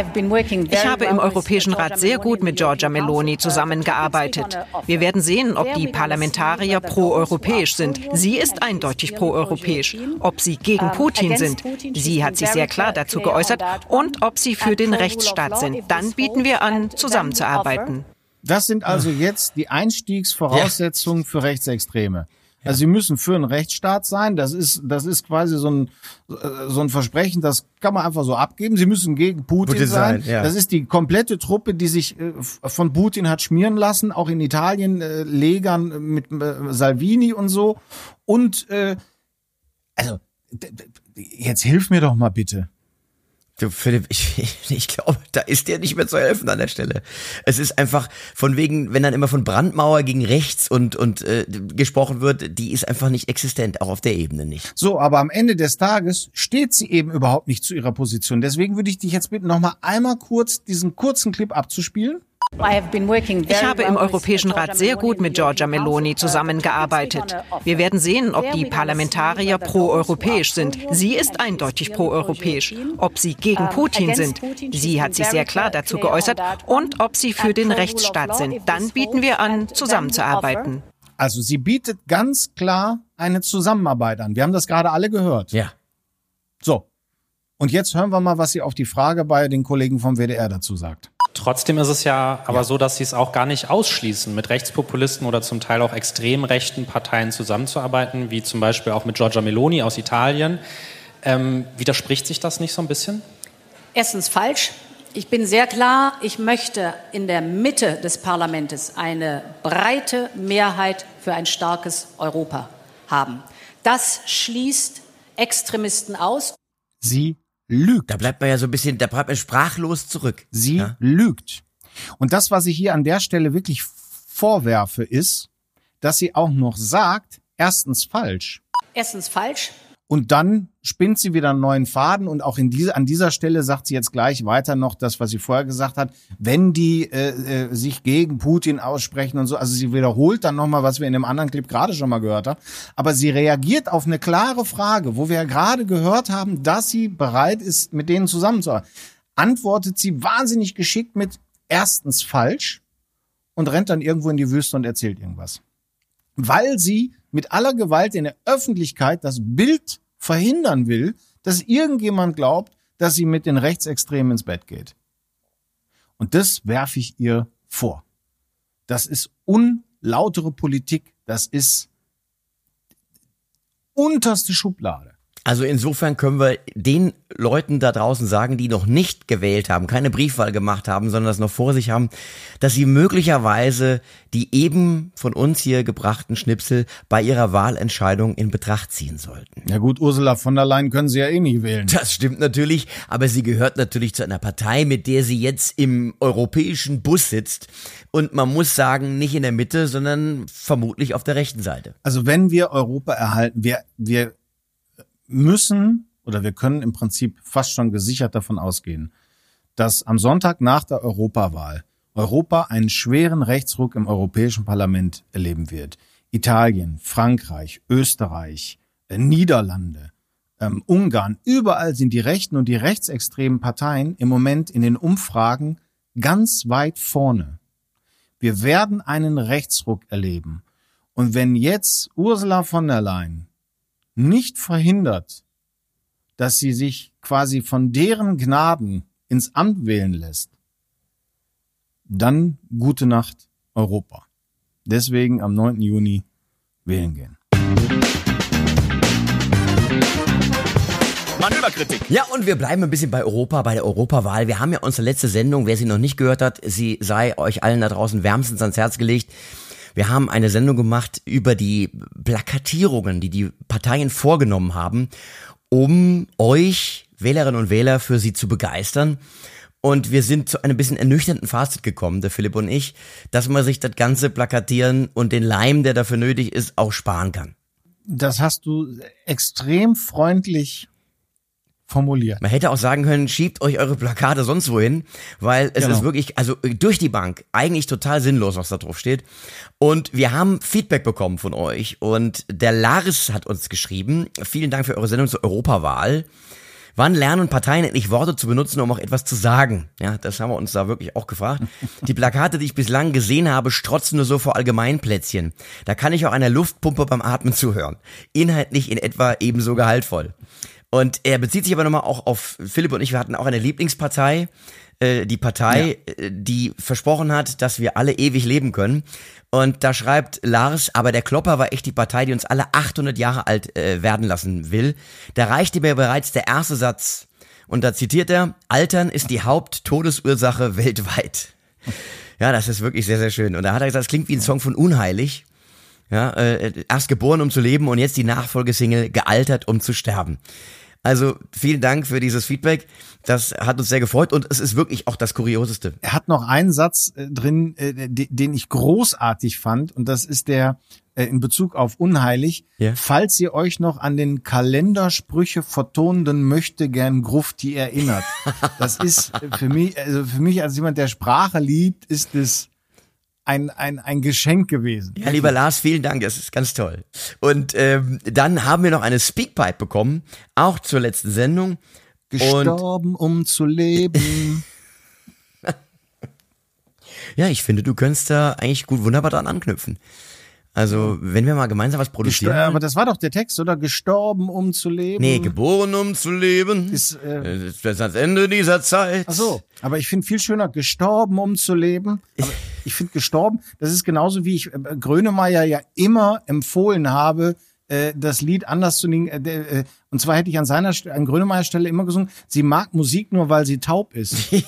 Ich habe im Europäischen Rat sehr gut mit Giorgia Meloni zusammengearbeitet. Wir werden sehen, ob die Parlamentarier pro-europäisch sind. Sie ist eindeutig pro-europäisch. Ob sie gegen Putin sind, sie hat sich sehr klar dazu geäußert, und ob sie für den Rechtsstaat sind. Dann bieten wir an, zusammenzuarbeiten.
Das sind also jetzt die Einstiegsvoraussetzungen für Rechtsextreme. Also sie müssen für einen Rechtsstaat sein. Das ist, das ist quasi so ein, so ein Versprechen, das kann man einfach so abgeben. Sie müssen gegen Putin, Putin sein. sein ja. Das ist die komplette Truppe, die sich von Putin hat schmieren lassen, auch in Italien, äh, Legern mit äh, Salvini und so. Und, äh, also, jetzt hilf mir doch mal bitte.
Du, Philipp, ich, ich, ich glaube, da ist dir nicht mehr zu helfen an der Stelle. Es ist einfach von wegen, wenn dann immer von Brandmauer gegen rechts und und äh, gesprochen wird, die ist einfach nicht existent, auch auf der Ebene nicht.
So, aber am Ende des Tages steht sie eben überhaupt nicht zu ihrer Position. Deswegen würde ich dich jetzt bitten, noch mal einmal kurz diesen kurzen Clip abzuspielen.
Ich habe im Europäischen Rat sehr gut mit Giorgia Meloni zusammengearbeitet. Wir werden sehen, ob die Parlamentarier pro-europäisch sind. Sie ist eindeutig pro-europäisch. Ob sie gegen Putin sind, sie hat sich sehr klar dazu geäußert, und ob sie für den Rechtsstaat sind. Dann bieten wir an, zusammenzuarbeiten.
Also sie bietet ganz klar eine Zusammenarbeit an. Wir haben das gerade alle gehört.
Ja.
So. Und jetzt hören wir mal, was sie auf die Frage bei den Kollegen vom W D R dazu sagt.
Trotzdem ist es ja aber ja. so, dass sie es auch gar nicht ausschließen, mit Rechtspopulisten oder zum Teil auch extrem rechten Parteien zusammenzuarbeiten, wie zum Beispiel auch mit Giorgia Meloni aus Italien. Ähm, widerspricht sich das nicht so ein bisschen?
Erstens falsch. Ich bin sehr klar, ich möchte in der Mitte des Parlaments eine breite Mehrheit für ein starkes Europa haben. Das schließt Extremisten aus.
Sie lügt.
Da bleibt man ja so ein bisschen, da bleibt man sprachlos zurück.
Sie
ja?
lügt. Und das, was ich hier an der Stelle wirklich vorwerfe, ist, dass sie auch noch sagt, erstens falsch.
Erstens falsch.
Und dann spinnt sie wieder einen neuen Faden, und auch in diese, an dieser Stelle sagt sie jetzt gleich weiter noch das, was sie vorher gesagt hat, wenn die äh, äh, sich gegen Putin aussprechen und so. Also sie wiederholt dann nochmal, was wir in dem anderen Clip gerade schon mal gehört haben. Aber sie reagiert auf eine klare Frage, wo wir ja gerade gehört haben, dass sie bereit ist, mit denen zusammenzuarbeiten. Antwortet sie wahnsinnig geschickt mit erstens falsch und rennt dann irgendwo in die Wüste und erzählt irgendwas. Weil sie mit aller Gewalt in der Öffentlichkeit das Bild verhindern will, dass irgendjemand glaubt, dass sie mit den Rechtsextremen ins Bett geht. Und das werfe ich ihr vor. Das ist unlautere Politik. Das ist unterste Schublade.
Also insofern können wir den Leuten da draußen sagen, die noch nicht gewählt haben, keine Briefwahl gemacht haben, sondern das noch vor sich haben, dass sie möglicherweise die eben von uns hier gebrachten Schnipsel bei ihrer Wahlentscheidung in Betracht ziehen sollten.
Ja gut, Ursula von der Leyen können sie ja eh nicht wählen.
Das stimmt natürlich, aber sie gehört natürlich zu einer Partei, mit der sie jetzt im europäischen Bus sitzt. Und man muss sagen, nicht in der Mitte, sondern vermutlich auf der rechten Seite.
Also wenn wir Europa erhalten, wir, wir müssen oder wir können im Prinzip fast schon gesichert davon ausgehen, dass am Sonntag nach der Europawahl Europa einen schweren Rechtsruck im Europäischen Parlament erleben wird. Italien, Frankreich, Österreich, äh, Niederlande, ähm, Ungarn, überall sind die rechten und die rechtsextremen Parteien im Moment in den Umfragen ganz weit vorne. Wir werden einen Rechtsruck erleben. Und wenn jetzt Ursula von der Leyen nicht verhindert, dass sie sich quasi von deren Gnaden ins Amt wählen lässt, dann gute Nacht Europa. Deswegen am neunten Juni wählen gehen.
Manöverkritik. Ja, und wir bleiben ein bisschen bei Europa, bei der Europawahl. Wir haben ja unsere letzte Sendung, wer sie noch nicht gehört hat, sie sei euch allen da draußen wärmstens ans Herz gelegt. Wir haben eine Sendung gemacht über die Plakatierungen, die die Parteien vorgenommen haben, um euch, Wählerinnen und Wähler, für sie zu begeistern. Und wir sind zu einem bisschen ernüchternden Fazit gekommen, der Philipp und ich, dass man sich das ganze Plakatieren und den Leim, der dafür nötig ist, auch sparen kann.
Das hast du extrem freundlich formuliert.
Man hätte auch sagen können, schiebt euch eure Plakate sonst wohin, weil es genau. ist wirklich, also durch die Bank, eigentlich total sinnlos, was da drauf steht. Und wir haben Feedback bekommen von euch und der Lars hat uns geschrieben, vielen Dank für eure Sendung zur Europawahl. Wann lernen Parteien endlich Worte zu benutzen, um auch etwas zu sagen? Ja, das haben wir uns da wirklich auch gefragt. Die Plakate, die ich bislang gesehen habe, strotzen nur so vor Allgemeinplätzchen. Da kann ich auch einer Luftpumpe beim Atmen zuhören. Inhaltlich in etwa ebenso gehaltvoll. Und er bezieht sich aber nochmal auch auf Philipp und ich, wir hatten auch eine Lieblingspartei, äh, die Partei,
ja.
die versprochen hat, dass wir alle ewig leben können. Und da schreibt Lars, aber der Klopper war echt die Partei, die uns alle achthundert Jahre alt äh, werden lassen will. Da reichte mir bereits der erste Satz. Und da zitiert er, Altern ist die Haupttodesursache weltweit. Ja, das ist wirklich sehr, sehr schön. Und da hat er gesagt, das klingt wie ein Song von Unheilig. Ja, äh, erst geboren, um zu leben und jetzt die Nachfolgesingle gealtert, um zu sterben. Also vielen Dank für dieses Feedback. Das hat uns sehr gefreut und es ist wirklich auch das Kurioseste.
Er hat noch einen Satz äh, drin, äh, den ich großartig fand und das ist der äh, in Bezug auf Unheilig.
Ja.
Falls ihr euch noch an den Kalendersprüche vertonenden Möchtegern Grufti erinnert. Das ist für mich, also für mich als jemand, der Sprache liebt, ist es ein ein ein Geschenk gewesen.
Ja, lieber Lars, vielen Dank, das ist ganz toll. Und ähm, dann haben wir noch eine Speakpipe bekommen, auch zur letzten Sendung.
Gestorben, und um zu leben.
Ja, ich finde, du könntest da eigentlich gut wunderbar dran anknüpfen. Also, wenn wir mal gemeinsam was produzieren.
Gestor- aber das war doch der Text, oder? Gestorben, um zu leben.
Nee, geboren, um zu leben.
Ist, äh,
das ist das Ende dieser Zeit.
Ach so, aber ich finde viel schöner gestorben, um zu leben. Aber ich finde gestorben, das ist genauso wie ich äh, Grönemeyer ja immer empfohlen habe, äh, das Lied anders zu singen. Äh, äh, und zwar hätte ich an seiner St- an Grönemeyer Stelle immer gesungen, sie mag Musik nur, weil sie taub ist. Ja.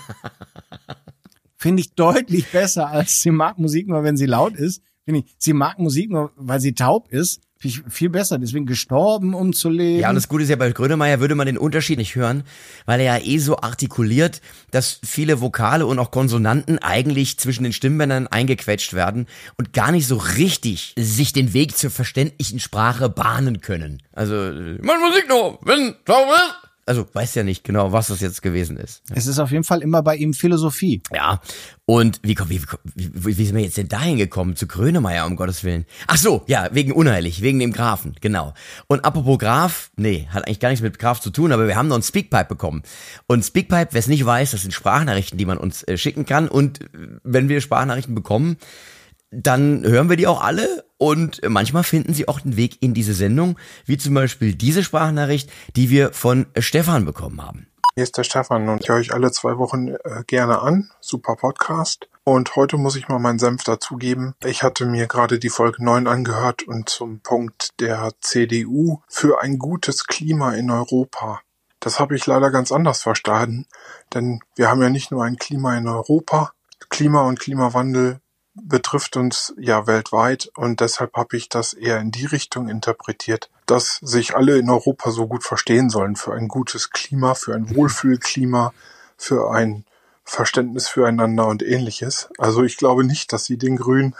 Finde ich deutlich besser als sie mag Musik nur, wenn sie laut ist. Finde ich, sie mag Musik nur, weil sie taub ist. Finde ich viel besser. Deswegen gestorben, um zu leben.
Ja, und das Gute ist ja, bei Grönemeyer würde man den Unterschied nicht hören, weil er ja eh so artikuliert, dass viele Vokale und auch Konsonanten eigentlich zwischen den Stimmbändern eingequetscht werden und gar nicht so richtig sich den Weg zur verständlichen Sprache bahnen können. Also, man Musik nur, wenn taub ist. Also, weiß ja nicht genau, was das jetzt gewesen ist.
Es ist auf jeden Fall immer bei ihm Philosophie.
Ja, und wie, wie, wie, wie sind wir jetzt denn dahin gekommen? Zu Grönemeyer, um Gottes Willen. Ach so, ja, wegen Unheilig, wegen dem Grafen, genau. Und apropos Graf, nee, hat eigentlich gar nichts mit Graf zu tun, aber wir haben noch ein Speakpipe bekommen. Und Speakpipe, wer es nicht weiß, das sind Sprachnachrichten, die man uns äh, schicken kann. Und wenn wir Sprachnachrichten bekommen, dann hören wir die auch alle und manchmal finden sie auch den Weg in diese Sendung, wie zum Beispiel diese Sprachnachricht, die wir von Stefan bekommen haben.
Hier ist der Stefan und ich höre euch alle zwei Wochen äh, gerne an. Super Podcast. Und heute muss ich mal meinen Senf dazugeben. Ich hatte mir gerade die Folge neun angehört und zum Punkt der C D U für ein gutes Klima in Europa. Das habe ich leider ganz anders verstanden, denn wir haben ja nicht nur ein Klima in Europa. Klima und Klimawandel betrifft uns ja weltweit und deshalb habe ich das eher in die Richtung interpretiert, dass sich alle in Europa so gut verstehen sollen für ein gutes Klima, für ein Wohlfühlklima, für ein Verständnis füreinander und ähnliches. Also ich glaube nicht, dass sie den Grünen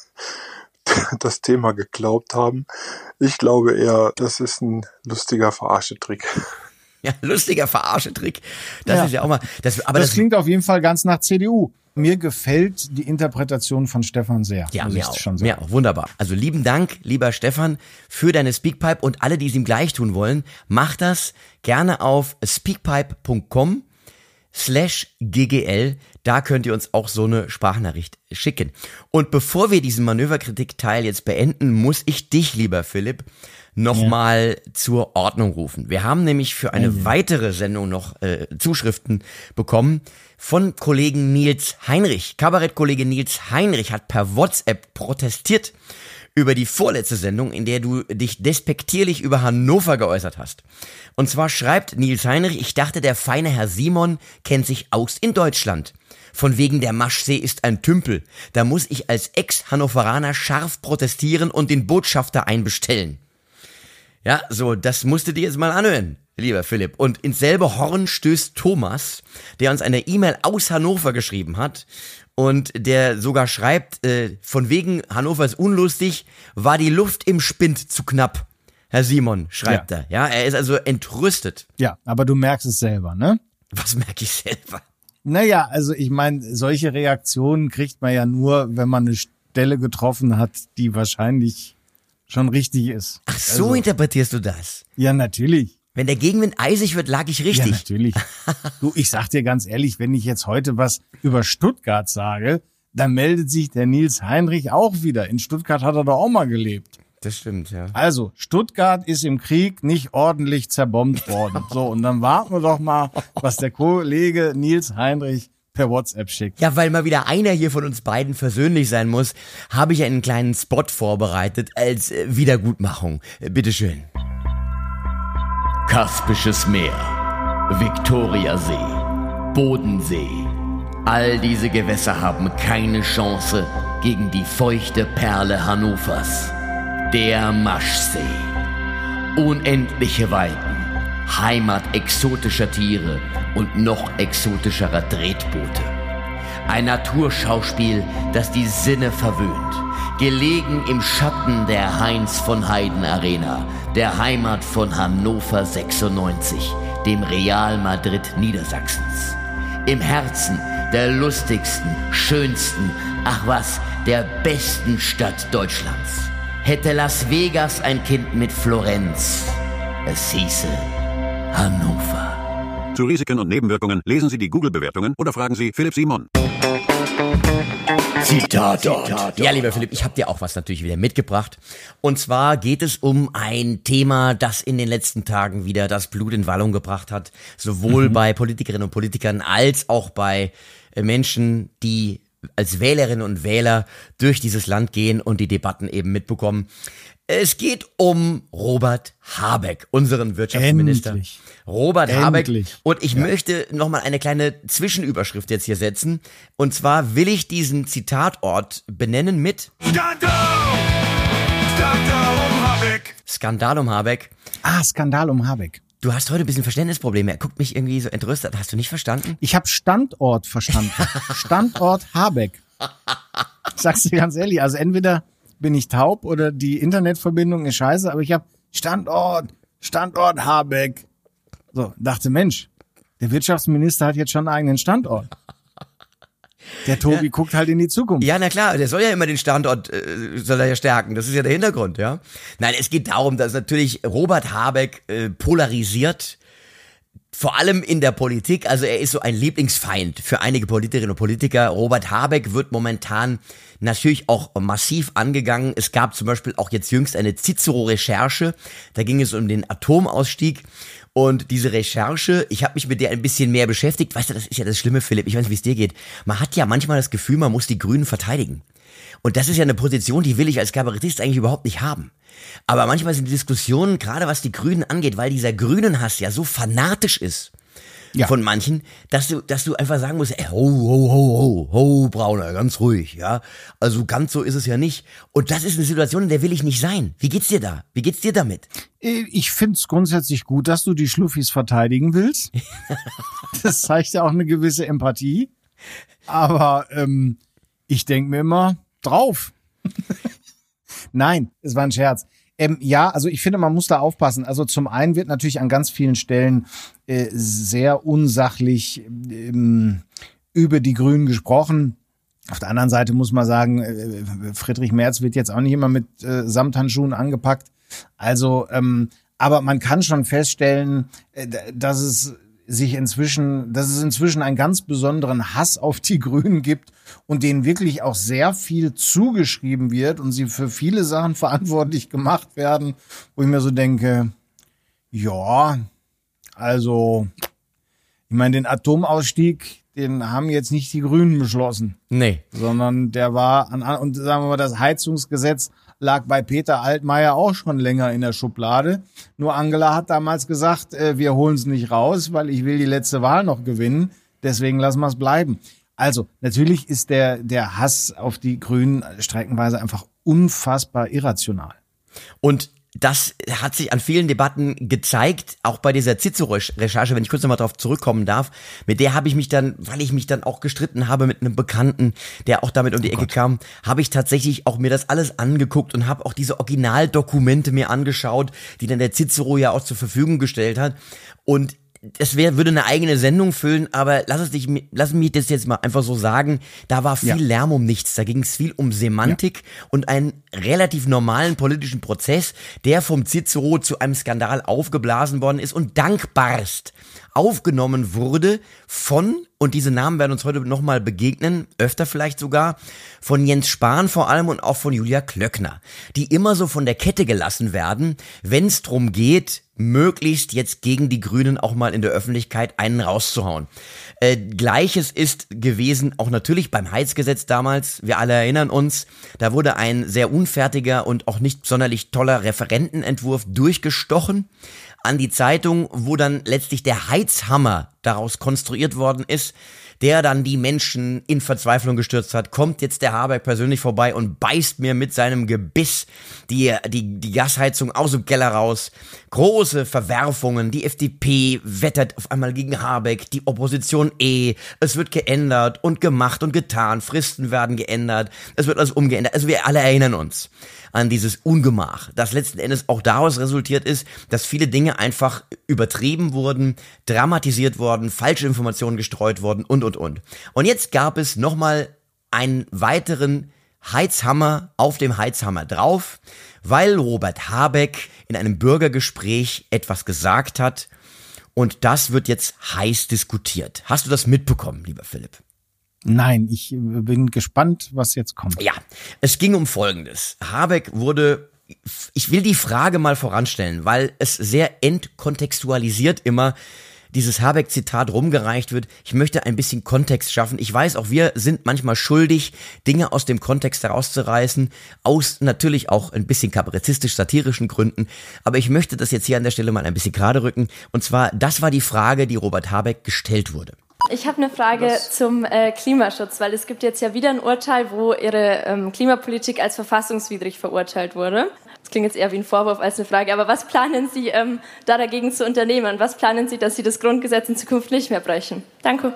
das Thema geglaubt haben. Ich glaube eher, das ist ein lustiger Verarschetrick.
Ja, lustiger Verarschetrick. Das
ja.
ist ja auch mal. Das, aber
das,
das
klingt auf jeden Fall ganz nach C D U. Mir gefällt die Interpretation von Stefan sehr.
Ja,
muss
mir
ich
auch,
schon sagen.
mir auch. Wunderbar. Also lieben Dank, lieber Stefan, für deine Speakpipe und alle, die es ihm gleich tun wollen. Macht das gerne auf speakpipe.com slash ggl. Da könnt ihr uns auch so eine Sprachnachricht schicken. Und bevor wir diesen Manöverkritik-Teil jetzt beenden, muss ich dich, lieber Philipp, nochmal ja. zur Ordnung rufen. Wir haben nämlich für eine ja. weitere Sendung noch äh, Zuschriften bekommen von Kollegen Nils Heinrich. Kabarettkollege Nils Heinrich hat per WhatsApp protestiert über die vorletzte Sendung, in der du dich despektierlich über Hannover geäußert hast. Und zwar schreibt Nils Heinrich, ich dachte, der feine Herr Simon kennt sich aus in Deutschland. Von wegen der Maschsee ist ein Tümpel. Da muss ich als Ex-Hannoveraner scharf protestieren und den Botschafter einbestellen. Ja, so, das musst du dir jetzt mal anhören, lieber Philipp. Und ins selbe Horn stößt Thomas, der uns eine E-Mail aus Hannover geschrieben hat und der sogar schreibt, äh, von wegen Hannover ist unlustig, war die Luft im Spind zu knapp. Herr Simon, schreibt ja. er. Ja, er ist also entrüstet.
Ja, aber du merkst es selber, ne?
Was merke ich selber?
Naja, also ich meine, solche Reaktionen kriegt man ja nur, wenn man eine Stelle getroffen hat, die wahrscheinlich schon richtig ist.
Ach, so
also,
interpretierst du das?
Ja, natürlich.
Wenn der Gegenwind eisig wird, lag ich richtig.
Ja, natürlich. Du, ich sag dir ganz ehrlich, wenn ich jetzt heute was über Stuttgart sage, dann meldet sich der Nils Heinrich auch wieder. In Stuttgart hat er doch auch mal gelebt.
Das stimmt, ja.
Also, Stuttgart ist im Krieg nicht ordentlich zerbombt worden. So, und dann warten wir doch mal, was der Kollege Nils Heinrich per WhatsApp schickt.
Ja, weil mal wieder einer hier von uns beiden versöhnlich sein muss, habe ich einen kleinen Spot vorbereitet als äh, Wiedergutmachung. Äh, bitteschön.
Kaspisches Meer, Viktoriasee, Bodensee. All diese Gewässer haben keine Chance gegen die feuchte Perle Hannovers. Der Maschsee. Unendliche Weiten, Heimat exotischer Tiere und noch exotischerer Tretboote. Ein Naturschauspiel, das die Sinne verwöhnt. Gelegen im Schatten der Heinz von Heiden Arena, der Heimat von Hannover sechsundneunzig, dem Real Madrid Niedersachsens. Im Herzen der lustigsten, schönsten, ach was, der besten Stadt Deutschlands. Hätte Las Vegas ein Kind mit Florenz, es hieße Hannover.
Zu Risiken und Nebenwirkungen lesen Sie die Google-Bewertungen oder fragen Sie Philipp Simon.
Zitat. Ja, lieber Philipp, ich habe dir auch was natürlich wieder mitgebracht. Und zwar geht es um ein Thema, das in den letzten Tagen wieder das Blut in Wallung gebracht hat. Sowohl mhm. bei Politikerinnen und Politikern als auch bei Menschen, die als Wählerinnen und Wähler durch dieses Land gehen und die Debatten eben mitbekommen. Es geht um Robert Habeck, unseren Wirtschaftsminister.
Endlich.
Robert
Endlich.
Habeck. Und ich
ja.
möchte nochmal eine kleine Zwischenüberschrift jetzt hier setzen. Und zwar will ich diesen Zitatort benennen mit
Skandal! Skandal um Habeck!
Skandal um Habeck.
Ah, Skandal um Habeck.
Du hast heute ein bisschen Verständnisprobleme. Er guckt mich irgendwie so entrüstet. Hast du nicht verstanden?
Ich habe Standort verstanden. Standort Habeck. Sagst du ganz ehrlich, also entweder bin ich taub oder die Internetverbindung ist scheiße, aber ich habe Standort, Standort Habeck. So, dachte, Mensch, der Wirtschaftsminister hat jetzt schon einen eigenen Standort. Der Tobi ja. guckt halt in die Zukunft.
Ja, na klar, der soll ja immer den Standort, äh, soll er ja stärken. Das ist ja der Hintergrund, ja. Nein, es geht darum, dass natürlich Robert Habeck äh, polarisiert, vor allem in der Politik. Also er ist so ein Lieblingsfeind für einige Politikerinnen und Politiker. Robert Habeck wird momentan natürlich auch massiv angegangen. Es gab zum Beispiel auch jetzt jüngst eine Cicero-Recherche. Da ging es um den Atomausstieg. Und diese Recherche, ich habe mich mit der ein bisschen mehr beschäftigt. Weißt du, das ist ja das Schlimme, Philipp, ich weiß nicht, wie es dir geht. Man hat ja manchmal das Gefühl, man muss die Grünen verteidigen. Und das ist ja eine Position, die will ich als Kabarettist eigentlich überhaupt nicht haben. Aber manchmal sind die Diskussionen, gerade was die Grünen angeht, weil dieser Grünenhass ja so fanatisch ist ja. von manchen, dass du, dass du einfach sagen musst, ey, ho, ho, ho, ho, ho, Brauner, ganz ruhig, ja. Also ganz so ist es ja nicht. Und das ist eine Situation, in der will ich nicht sein. Wie geht's dir da? Wie geht's dir damit?
Ich find's grundsätzlich gut, dass du die Schluffis verteidigen willst. Das zeigt ja auch eine gewisse Empathie. Aber ähm, ich denk mir immer, drauf. Nein, es war ein Scherz. Ähm, ja, also ich finde, man muss da aufpassen. Also zum einen wird natürlich an ganz vielen Stellen äh, sehr unsachlich ähm, über die Grünen gesprochen. Auf der anderen Seite muss man sagen, äh, Friedrich Merz wird jetzt auch nicht immer mit äh, Samthandschuhen angepackt. Also, ähm, aber man kann schon feststellen, äh, dass es sich inzwischen, dass es inzwischen einen ganz besonderen Hass auf die Grünen gibt und denen wirklich auch sehr viel zugeschrieben wird und sie für viele Sachen verantwortlich gemacht werden, wo ich mir so denke, ja, also, ich meine, den Atomausstieg, den haben jetzt nicht die Grünen beschlossen.
Nee.
Sondern der war an, und sagen wir mal, das Heizungsgesetz lag bei Peter Altmaier auch schon länger in der Schublade. Nur Angela hat damals gesagt, äh, wir holen es nicht raus, weil ich will die letzte Wahl noch gewinnen. Deswegen lassen wir es bleiben. Also natürlich ist der der Hass auf die Grünen streckenweise einfach unfassbar irrational.
Und das hat sich an vielen Debatten gezeigt, auch bei dieser Cicero-Recherche, wenn ich kurz nochmal darauf zurückkommen darf. Mit der habe ich mich dann, weil ich mich dann auch gestritten habe mit einem Bekannten, der auch damit um die oh Ecke Gott. kam, habe ich tatsächlich auch mir das alles angeguckt und habe auch diese Originaldokumente mir angeschaut, die dann der Cicero ja auch zur Verfügung gestellt hat. Und es wäre, würde eine eigene Sendung füllen, aber lass es dich, lass mich das jetzt mal einfach so sagen, da war viel ja. Lärm um nichts, da ging es viel um Semantik ja. und einen relativ normalen politischen Prozess, der vom Cicero zu einem Skandal aufgeblasen worden ist und dankbarst aufgenommen wurde von, und diese Namen werden uns heute nochmal begegnen, öfter vielleicht sogar, von Jens Spahn vor allem und auch von Julia Klöckner, die immer so von der Kette gelassen werden, wenn es drum geht, möglichst jetzt gegen die Grünen auch mal in der Öffentlichkeit einen rauszuhauen. Äh, Gleiches ist gewesen auch natürlich beim Heizgesetz damals. Wir alle erinnern uns, da wurde ein sehr unfertiger und auch nicht sonderlich toller Referentenentwurf durchgestochen an die Zeitung, wo dann letztlich der Heizhammer daraus konstruiert worden ist, der dann die Menschen in Verzweiflung gestürzt hat. Kommt jetzt der Habeck persönlich vorbei und beißt mir mit seinem Gebiss die, die, die Gasheizung aus dem Keller raus. Große Verwerfungen, die F D P wettert auf einmal gegen Habeck, die Opposition eh, es wird geändert und gemacht und getan, Fristen werden geändert, es wird alles umgeändert. Also wir alle erinnern uns an dieses Ungemach, das letzten Endes auch daraus resultiert ist, dass viele Dinge einfach übertrieben wurden, dramatisiert wurden, falsche Informationen gestreut wurden und, und, und. Und jetzt gab es nochmal einen weiteren Heizhammer auf dem Heizhammer drauf, weil Robert Habeck in einem Bürgergespräch etwas gesagt hat und das wird jetzt heiß diskutiert. Hast du das mitbekommen, lieber Philipp?
Nein, ich bin gespannt, was jetzt kommt.
Ja, es ging um Folgendes. Habeck wurde, ich will die Frage mal voranstellen, weil es sehr entkontextualisiert immer dieses Habeck-Zitat rumgereicht wird. Ich möchte ein bisschen Kontext schaffen. Ich weiß, auch wir sind manchmal schuldig, Dinge aus dem Kontext herauszureißen, aus natürlich auch ein bisschen kabarettistisch-satirischen Gründen. Aber ich möchte das jetzt hier an der Stelle mal ein bisschen gerade rücken. Und zwar, das war die Frage, die Robert Habeck gestellt wurde.
Ich habe eine Frage Was? zum äh, Klimaschutz, weil es gibt jetzt ja wieder ein Urteil, wo Ihre ähm, Klimapolitik als verfassungswidrig verurteilt wurde. Das klingt jetzt eher wie ein Vorwurf als eine Frage, aber was planen Sie ähm, da dagegen zu unternehmen? Was planen Sie, dass Sie das Grundgesetz in Zukunft nicht mehr brechen? Danke.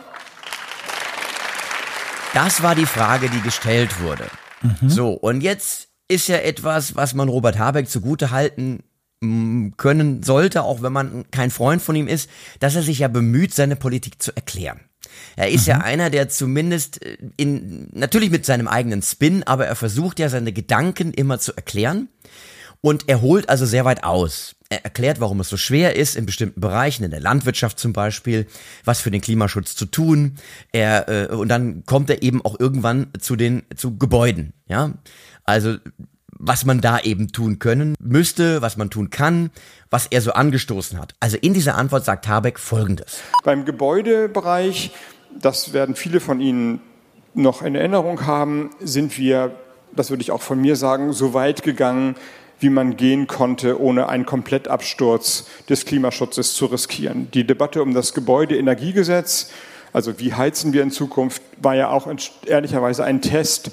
Das war die Frage, die gestellt wurde. Mhm. So, und jetzt ist ja etwas, was man Robert Habeck zugutehalten können sollte, auch wenn man kein Freund von ihm ist, dass er sich ja bemüht, seine Politik zu erklären. Er ist mhm. ja einer, der zumindest in, natürlich mit seinem eigenen Spin, aber er versucht ja seine Gedanken immer zu erklären und er holt also sehr weit aus. Er erklärt, warum es so schwer ist, in bestimmten Bereichen, in der Landwirtschaft zum Beispiel, was für den Klimaschutz zu tun. Er, äh, und dann kommt er eben auch irgendwann zu den, zu Gebäuden, ja. Also, was man da eben tun können müsste, was man tun kann, was er so angestoßen hat. Also in dieser Antwort sagt Habeck Folgendes.
Beim Gebäudebereich, das werden viele von Ihnen noch in Erinnerung haben, sind wir, das würde ich auch von mir sagen, so weit gegangen, wie man gehen konnte, ohne einen Komplettabsturz des Klimaschutzes zu riskieren. Die Debatte um das Gebäudeenergiegesetz, also wie heizen wir in Zukunft, war ja auch ehrlicherweise ein Test,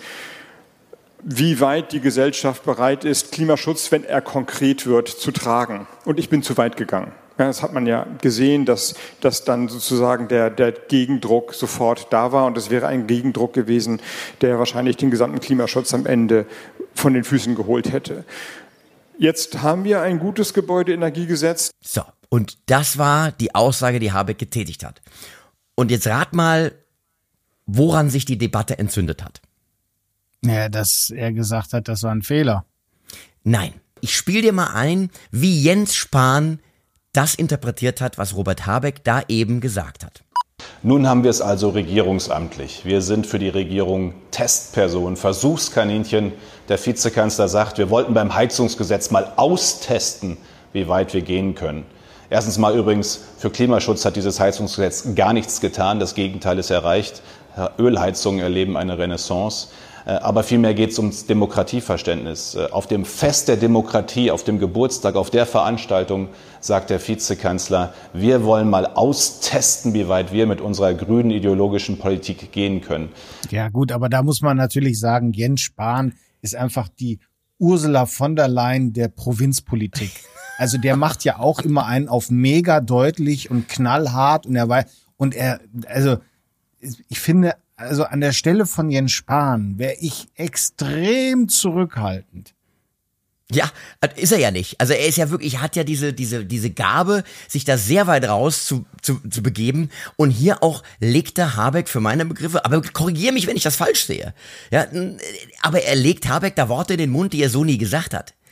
wie weit die Gesellschaft bereit ist, Klimaschutz, wenn er konkret wird, zu tragen. Und ich bin zu weit gegangen. Ja, das hat man ja gesehen, dass, dass dann sozusagen der, der Gegendruck sofort da war. Und es wäre ein Gegendruck gewesen, der wahrscheinlich den gesamten Klimaschutz am Ende von den Füßen geholt hätte. Jetzt haben wir ein gutes Gebäudeenergiegesetz.
So, und das war die Aussage, die Habeck getätigt hat. Und jetzt rat mal, woran sich die Debatte entzündet hat.
Ja, dass er gesagt hat, das war ein Fehler.
Nein, ich spiele dir mal ein, wie Jens Spahn das interpretiert hat, was Robert Habeck da eben gesagt hat.
Nun haben wir es also regierungsamtlich. Wir sind für die Regierung Testpersonen, Versuchskaninchen. Der Vizekanzler sagt, wir wollten beim Heizungsgesetz mal austesten, wie weit wir gehen können. Erstens mal übrigens, für Klimaschutz hat dieses Heizungsgesetz gar nichts getan. Das Gegenteil ist erreicht. Ölheizungen erleben eine Renaissance. Aber vielmehr geht es ums Demokratieverständnis. Auf dem Fest der Demokratie, auf dem Geburtstag, auf der Veranstaltung sagt der Vizekanzler, wir wollen mal austesten, wie weit wir mit unserer grünen ideologischen Politik gehen können.
Ja gut, aber da muss man natürlich sagen, Jens Spahn ist einfach die Ursula von der Leyen der Provinzpolitik. Also der macht ja auch immer einen auf mega deutlich und knallhart und er weiß, und er, also ich finde, also an der Stelle von Jens Spahn wäre ich extrem zurückhaltend.
Ja, ist er ja nicht. Also er ist ja wirklich, hat ja diese diese diese Gabe, sich da sehr weit raus zu zu, zu begeben. Und hier auch legt der Habeck für meine Begriffe, aber korrigiere mich, wenn ich das falsch sehe. Ja, aber er legt Habeck da Worte in den Mund, die er so nie gesagt hat.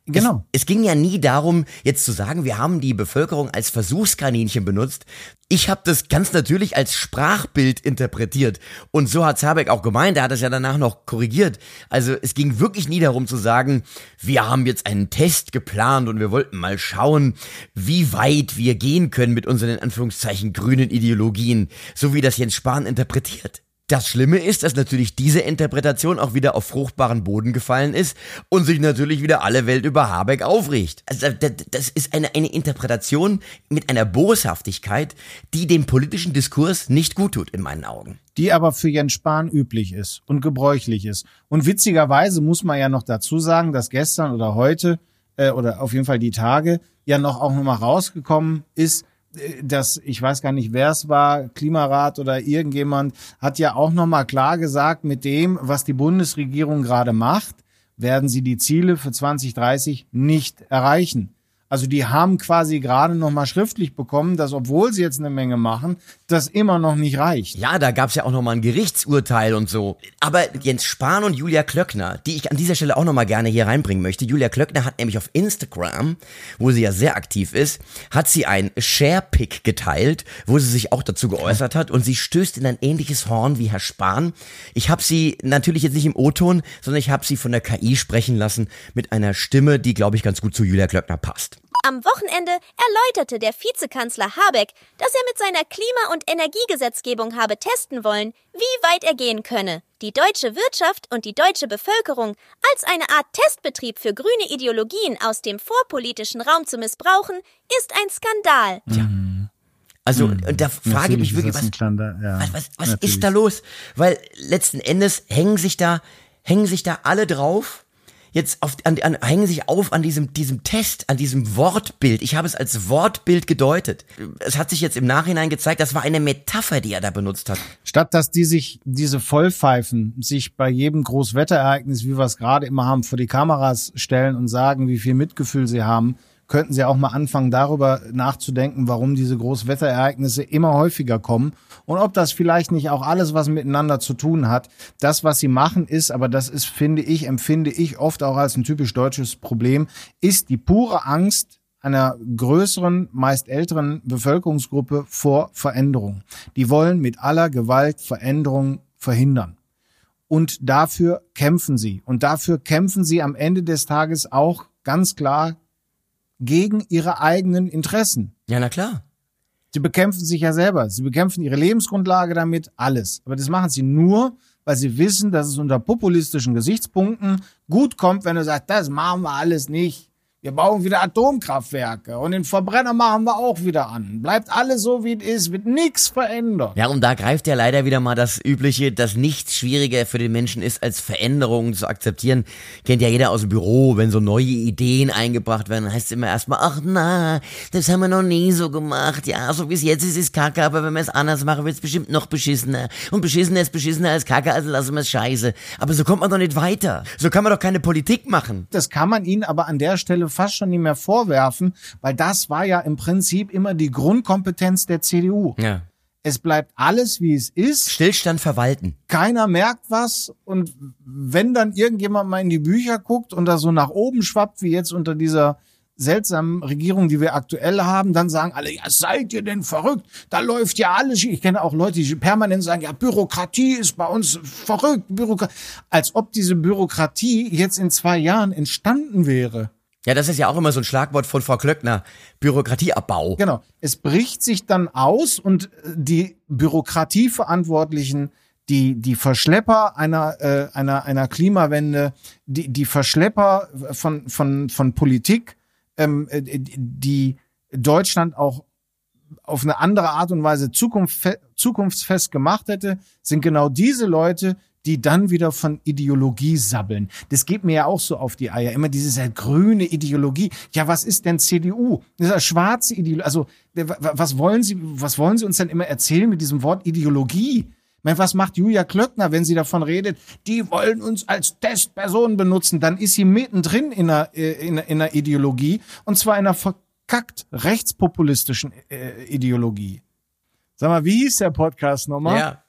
Genau.
Es, es ging ja nie darum, jetzt zu sagen, wir haben die Bevölkerung als Versuchskaninchen benutzt. Ich habe das ganz natürlich als Sprachbild interpretiert. Und so hat Habeck auch gemeint, er hat das ja danach noch korrigiert. Also es ging wirklich nie darum zu sagen, wir haben jetzt einen Test geplant und wir wollten mal schauen, wie weit wir gehen können mit unseren in Anführungszeichen grünen Ideologien, so wie das Jens Spahn interpretiert. Das Schlimme ist, dass natürlich diese Interpretation auch wieder auf fruchtbaren Boden gefallen ist und sich natürlich wieder alle Welt über Habeck aufregt. Also das ist eine, eine Interpretation mit einer Boshaftigkeit, die dem politischen Diskurs nicht gut tut, in meinen Augen.
Die aber für Jens Spahn üblich ist und gebräuchlich ist. Und witzigerweise muss man ja noch dazu sagen, dass gestern oder heute, äh, oder auf jeden Fall die Tage, ja noch auch nochmal rausgekommen ist, dass, ich weiß gar nicht, wer es war, Klimarat oder irgendjemand, hat ja auch nochmal klar gesagt, mit dem, was die Bundesregierung gerade macht, werden sie die Ziele für zwanzig dreißig nicht erreichen. Also die haben quasi gerade nochmal schriftlich bekommen, dass, obwohl sie jetzt eine Menge machen, das immer noch nicht reicht.
Ja, da gab's ja auch nochmal ein Gerichtsurteil und so. Aber Jens Spahn und Julia Klöckner, die ich an dieser Stelle auch nochmal gerne hier reinbringen möchte. Julia Klöckner hat nämlich auf Instagram, wo sie ja sehr aktiv ist, hat sie ein Share-Pic geteilt, wo sie sich auch dazu geäußert hat. Und sie stößt in ein ähnliches Horn wie Herr Spahn. Ich habe sie natürlich jetzt nicht im O-Ton, sondern ich habe sie von der K I sprechen lassen mit einer Stimme, die, glaube ich, ganz gut zu Julia Klöckner passt.
Am Wochenende erläuterte der Vizekanzler Habeck, dass er mit seiner Klima- und Energiegesetzgebung habe testen wollen, wie weit er gehen könne. Die deutsche Wirtschaft und die deutsche Bevölkerung als eine Art Testbetrieb für grüne Ideologien aus dem vorpolitischen Raum zu missbrauchen, ist ein Skandal.
Ja. Also, mhm. und da frage ich mich wirklich, was,
ja,
was, was, was ist da los? Weil letzten Endes hängen sich da, hängen sich da alle drauf. Jetzt auf, an, an, hängen sich auf an diesem, diesem Test, an diesem Wortbild. Ich habe es als Wortbild gedeutet. Es hat sich jetzt im Nachhinein gezeigt, das war eine Metapher, die er da benutzt hat.
Statt dass die sich, diese Vollpfeifen, sich bei jedem Großwetterereignis, wie wir es gerade immer haben, vor die Kameras stellen und sagen, wie viel Mitgefühl sie haben, könnten sie auch mal anfangen, darüber nachzudenken, warum diese Großwetterereignisse immer häufiger kommen und ob das vielleicht nicht auch alles was miteinander zu tun hat. Das, was sie machen, ist, aber das ist, finde ich, empfinde ich oft auch als ein typisch deutsches Problem, ist die pure Angst einer größeren, meist älteren Bevölkerungsgruppe vor Veränderung. Die wollen mit aller Gewalt Veränderung verhindern. Und dafür kämpfen sie. Und dafür kämpfen sie am Ende des Tages auch ganz klar gegen ihre eigenen Interessen.
Ja, na klar.
Sie bekämpfen sich ja selber. Sie bekämpfen ihre Lebensgrundlage damit, alles. Aber das machen sie nur, weil sie wissen, dass es unter populistischen Gesichtspunkten gut kommt, wenn du sagst, das machen wir alles nicht. Wir bauen wieder Atomkraftwerke und den Verbrenner machen wir auch wieder an. Bleibt alles so, wie es ist, wird nichts verändert.
Ja, und da greift ja leider wieder mal das Übliche, dass nichts schwieriger für den Menschen ist, als Veränderungen zu akzeptieren. Kennt ja jeder aus dem Büro, wenn so neue Ideen eingebracht werden, heißt es immer erstmal, ach na, das haben wir noch nie so gemacht. Ja, so wie es jetzt ist, ist Kacke, aber wenn wir es anders machen, wird es bestimmt noch beschissener. Und beschissener ist beschissener als Kacke, also lassen wir es scheiße. Aber so kommt man doch nicht weiter. So kann man doch keine Politik machen.
Das kann man ihnen aber an der Stelle fast schon nicht mehr vorwerfen, weil das war ja im Prinzip immer die Grundkompetenz der C D U.
Ja.
Es bleibt alles, wie es ist.
Stillstand verwalten.
Keiner merkt was und wenn dann irgendjemand mal in die Bücher guckt und da so nach oben schwappt, wie jetzt unter dieser seltsamen Regierung, die wir aktuell haben, dann sagen alle, ja, seid ihr denn verrückt? Da läuft ja alles. Ich kenne auch Leute, die permanent sagen, ja, Bürokratie ist bei uns verrückt. Bürokratie. Als ob diese Bürokratie jetzt in zwei Jahren entstanden wäre.
Ja, das ist ja auch immer so ein Schlagwort von Frau Klöckner. Bürokratieabbau.
Genau. Es bricht sich dann aus und die Bürokratieverantwortlichen, die die Verschlepper einer äh, einer einer Klimawende, die die Verschlepper von von von Politik, ähm, die Deutschland auch auf eine andere Art und Weise Zukunft, zukunftsfest gemacht hätte, sind genau diese Leute, die dann wieder von Ideologie sabbeln. Das geht mir ja auch so auf die Eier. Immer dieses halt grüne Ideologie. Ja, was ist denn C D U? Das ist eine schwarze Ideologie. Also, was wollen Sie, was wollen Sie uns denn immer erzählen mit diesem Wort Ideologie? Ich meine, was macht Julia Klöckner, wenn sie davon redet, die wollen uns als Testpersonen benutzen? Dann ist sie mittendrin in einer, in einer, in einer Ideologie. Und zwar in einer verkackt rechtspopulistischen äh, Ideologie. Sag mal, wie hieß der Podcast nochmal?
Ja.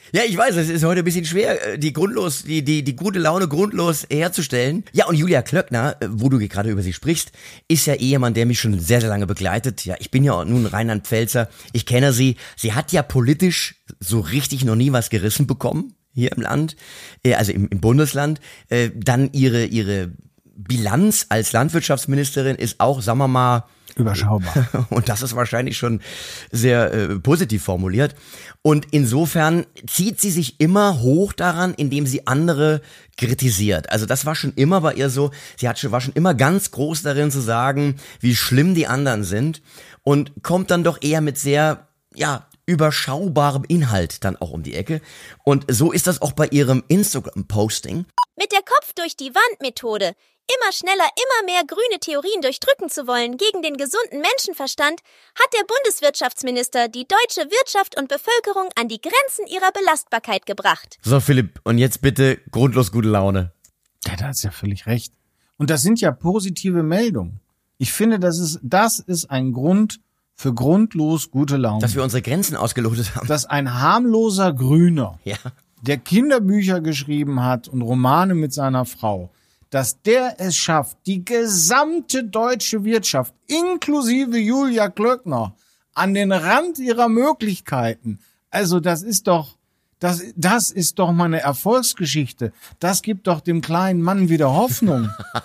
Ja, ich weiß, es ist heute ein bisschen schwer, die grundlos, die, die, die gute Laune grundlos herzustellen. Ja, und Julia Klöckner, wo du gerade über sie sprichst, ist ja jemand, der mich schon sehr, sehr lange begleitet. Ja, ich bin ja nun Rheinland-Pfälzer. Ich kenne sie. Sie hat ja politisch so richtig noch nie was gerissen bekommen hier im Land, also im, im Bundesland. Dann ihre, ihre Bilanz als Landwirtschaftsministerin ist auch, sagen wir mal,
überschaubar.
Und das ist wahrscheinlich schon sehr äh, positiv formuliert. Und insofern zieht sie sich immer hoch daran, indem sie andere kritisiert. Also das war schon immer bei ihr so. Sie hat schon, war schon immer ganz groß darin zu sagen, wie schlimm die anderen sind. Und kommt dann doch eher mit sehr, ja, überschaubarem Inhalt dann auch um die Ecke. Und so ist das auch bei ihrem Instagram-Posting.
Mit der Kopf-durch-die-Wand-Methode, immer schneller, immer mehr grüne Theorien durchdrücken zu wollen gegen den gesunden Menschenverstand, hat der Bundeswirtschaftsminister die deutsche Wirtschaft und Bevölkerung an die Grenzen ihrer Belastbarkeit gebracht.
So, Philipp, und jetzt bitte grundlos gute Laune.
Ja, da hast ja völlig recht. Und das sind ja positive Meldungen. Ich finde, das ist, das ist ein Grund für grundlos gute Laune.
Dass wir unsere Grenzen ausgelotet haben.
Dass ein harmloser Grüner,
ja,
der Kinderbücher geschrieben hat und Romane mit seiner Frau, dass der es schafft, die gesamte deutsche Wirtschaft, inklusive Julia Klöckner, an den Rand ihrer Möglichkeiten. Also das ist doch, das, das ist doch mal eine Erfolgsgeschichte. Das gibt doch dem kleinen Mann wieder Hoffnung.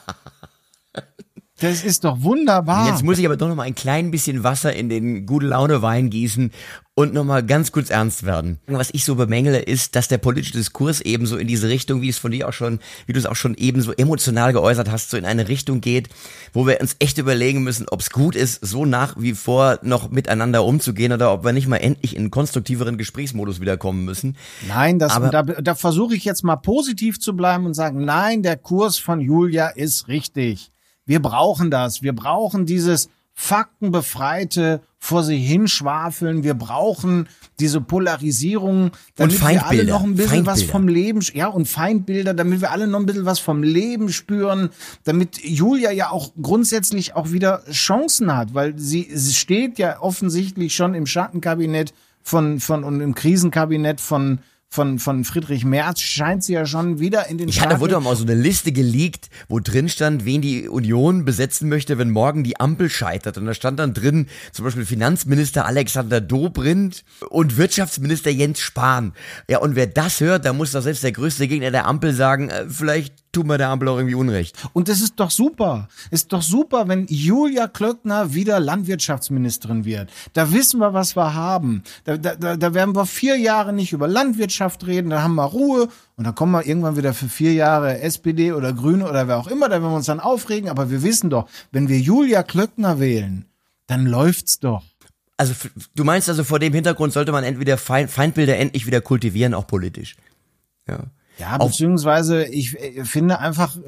Das ist doch wunderbar.
Jetzt muss ich aber doch noch mal ein klein bisschen Wasser in den Gute-Laune-Wein gießen und noch mal ganz kurz ernst werden. Was ich so bemängele, ist, dass der politische Diskurs eben so in diese Richtung, wie es von dir auch schon, wie du es auch schon eben so emotional geäußert hast, so in eine Richtung geht, wo wir uns echt überlegen müssen, ob es gut ist, so nach wie vor noch miteinander umzugehen oder ob wir nicht mal endlich in einen konstruktiveren Gesprächsmodus wiederkommen müssen.
Nein, das,
aber
da, da versuche ich jetzt mal positiv zu bleiben und sagen, nein, der Kurs von Julia ist richtig. Wir brauchen das. Wir brauchen dieses faktenbefreite vor sie hinschwafeln. Wir brauchen diese Polarisierung, damit wir alle noch ein bisschen
Feindbilder.
was vom Leben, ja, und Feindbilder, damit wir alle noch ein bisschen was vom Leben spüren, damit Julia ja auch grundsätzlich auch wieder Chancen hat, weil sie, sie steht ja offensichtlich schon im Schattenkabinett von, von, und im Krisenkabinett von, Von, von Friedrich Merz scheint sie ja schon wieder in den
Ich hatte, da wurde doch mal so eine Liste geleakt, wo drin stand, wen die Union besetzen möchte, wenn morgen die Ampel scheitert. Und da stand dann drin zum Beispiel Finanzminister Alexander Dobrindt und Wirtschaftsminister Jens Spahn. Ja, und wer das hört, da muss doch selbst der größte Gegner der Ampel sagen, äh, vielleicht tun wir der Ampel auch irgendwie Unrecht.
Und das ist doch super. Ist doch super, wenn Julia Klöckner wieder Landwirtschaftsministerin wird. Da wissen wir, was wir haben. Da, da, da werden wir vier Jahre nicht über Landwirtschaft reden, da haben wir Ruhe und dann kommen wir irgendwann wieder für vier Jahre S P D oder Grüne oder wer auch immer, da werden wir uns dann aufregen. Aber wir wissen doch, wenn wir Julia Klöckner wählen, dann läuft's doch.
Also du meinst also, vor dem Hintergrund sollte man entweder Feindbilder endlich wieder kultivieren, auch politisch. Ja.
Ja, beziehungsweise ich finde einfach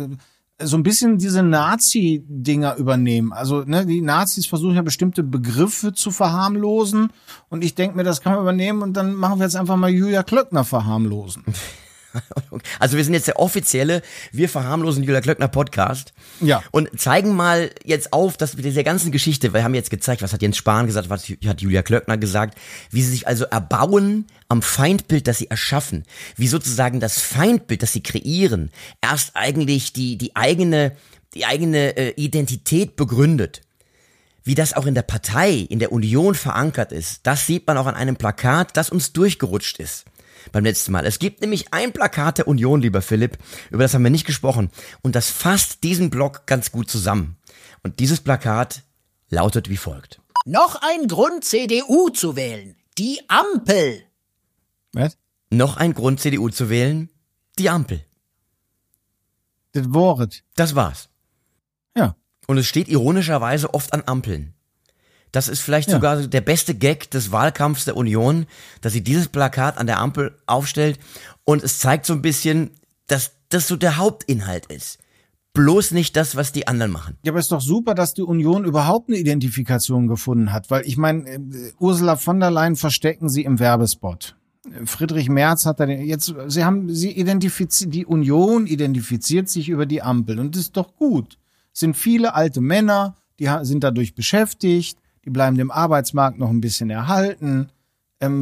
so ein bisschen diese Nazi-Dinger übernehmen. Also ne, die Nazis versuchen ja bestimmte Begriffe zu verharmlosen und ich denke mir, das kann man übernehmen und dann machen wir jetzt einfach mal Julia Klöckner verharmlosen.
Also wir sind jetzt der offizielle Wir verharmlosen Julia Klöckner Podcast.
Ja.
Und zeigen mal jetzt auf, dass mit dieser ganzen Geschichte, wir haben jetzt gezeigt, was hat Jens Spahn gesagt, was hat Julia Klöckner gesagt, wie sie sich also erbauen am Feindbild, das sie erschaffen, wie sozusagen das Feindbild, das sie kreieren, erst eigentlich die die eigene die eigene äh, Identität begründet. Wie das auch in der Partei, in der Union verankert ist, das sieht man auch an einem Plakat, das uns durchgerutscht ist beim letzten Mal. Es gibt nämlich ein Plakat der Union, lieber Philipp, über das haben wir nicht gesprochen. Und das fasst diesen Block ganz gut zusammen. Und dieses Plakat lautet wie folgt.
Noch ein Grund, C D U zu wählen. Die Ampel.
Was?
Noch ein Grund, C D U zu wählen. Die Ampel.
Das Wort.
Das war's.
Ja.
Und es steht ironischerweise oft an Ampeln. Das ist vielleicht ja. sogar der beste Gag des Wahlkampfs der Union, dass sie dieses Plakat an der Ampel aufstellt und es zeigt so ein bisschen, dass das so der Hauptinhalt ist. Bloß nicht das, was die anderen machen.
Ja, aber ist doch super, dass die Union überhaupt eine Identifikation gefunden hat, weil ich meine, Ursula von der Leyen verstecken sie im Werbespot. Friedrich Merz hat da den, jetzt, sie haben, sie identifiziert, die Union identifiziert sich über die Ampel und das ist doch gut. Es sind viele alte Männer, die sind dadurch beschäftigt. Die bleiben dem Arbeitsmarkt noch ein bisschen erhalten. Ähm,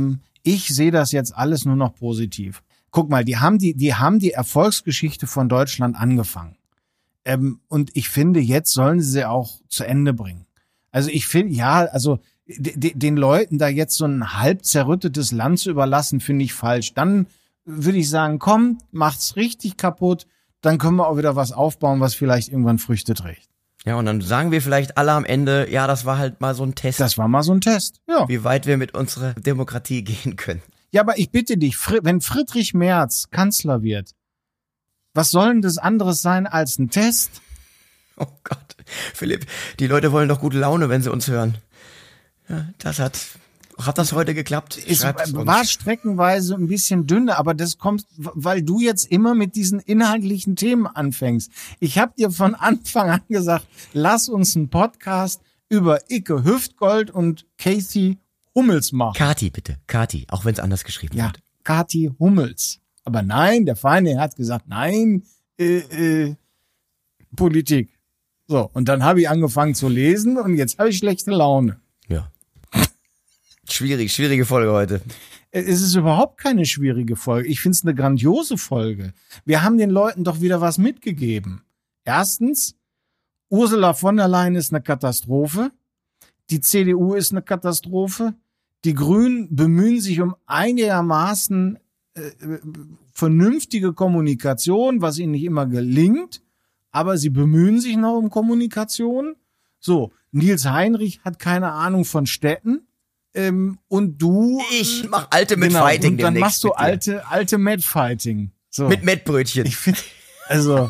ich sehe das jetzt alles nur noch positiv. Guck mal, die haben die, die haben die Erfolgsgeschichte von Deutschland angefangen. Ähm, und ich finde, jetzt sollen sie sie auch zu Ende bringen. Also ich finde, ja, also d- den Leuten da jetzt so ein halb zerrüttetes Land zu überlassen, finde ich falsch. Dann würde ich sagen, komm, macht's richtig kaputt, dann können wir auch wieder was aufbauen, was vielleicht irgendwann Früchte trägt.
Ja, und dann sagen wir vielleicht alle am Ende, ja, das war halt mal so ein Test.
Das war mal so ein Test, ja.
Wie weit wir mit unserer Demokratie gehen können.
Ja, aber ich bitte dich, wenn Friedrich Merz Kanzler wird, was soll denn das anderes sein als ein Test?
Oh Gott, Philipp, die Leute wollen doch gute Laune, wenn sie uns hören. Ja, das hat, hat das heute geklappt?
Es war streckenweise ein bisschen dünne, aber das kommt, weil du jetzt immer mit diesen inhaltlichen Themen anfängst. Ich habe dir von Anfang an gesagt, lass uns einen Podcast über Icke Hüftgold und Kathy Hummels machen.
Kati, bitte, Kati, auch wenn es anders geschrieben
ja,
wird.
Kathi Hummels. Aber nein, der Feine hat gesagt, nein, äh, äh, Politik. So, und dann habe ich angefangen zu lesen und jetzt habe ich schlechte Laune.
Ja. Schwierig, schwierige Folge heute.
Es ist überhaupt keine schwierige Folge. Ich finde es eine grandiose Folge. Wir haben den Leuten doch wieder was mitgegeben. Erstens, Ursula von der Leyen ist eine Katastrophe. Die C D U ist eine Katastrophe. Die Grünen bemühen sich um einigermaßen äh, vernünftige Kommunikation, was ihnen nicht immer gelingt. Aber sie bemühen sich noch um Kommunikation. So, Nils Heinrich hat keine Ahnung von Städten. Ähm, und du...
Ich mach alte
genau,
Mad-Fighting
und dann
demnächst
machst du
mit dir.
alte, alte Mad-Fighting. So.
Mit Mettbrötchen.
Ich finde, also...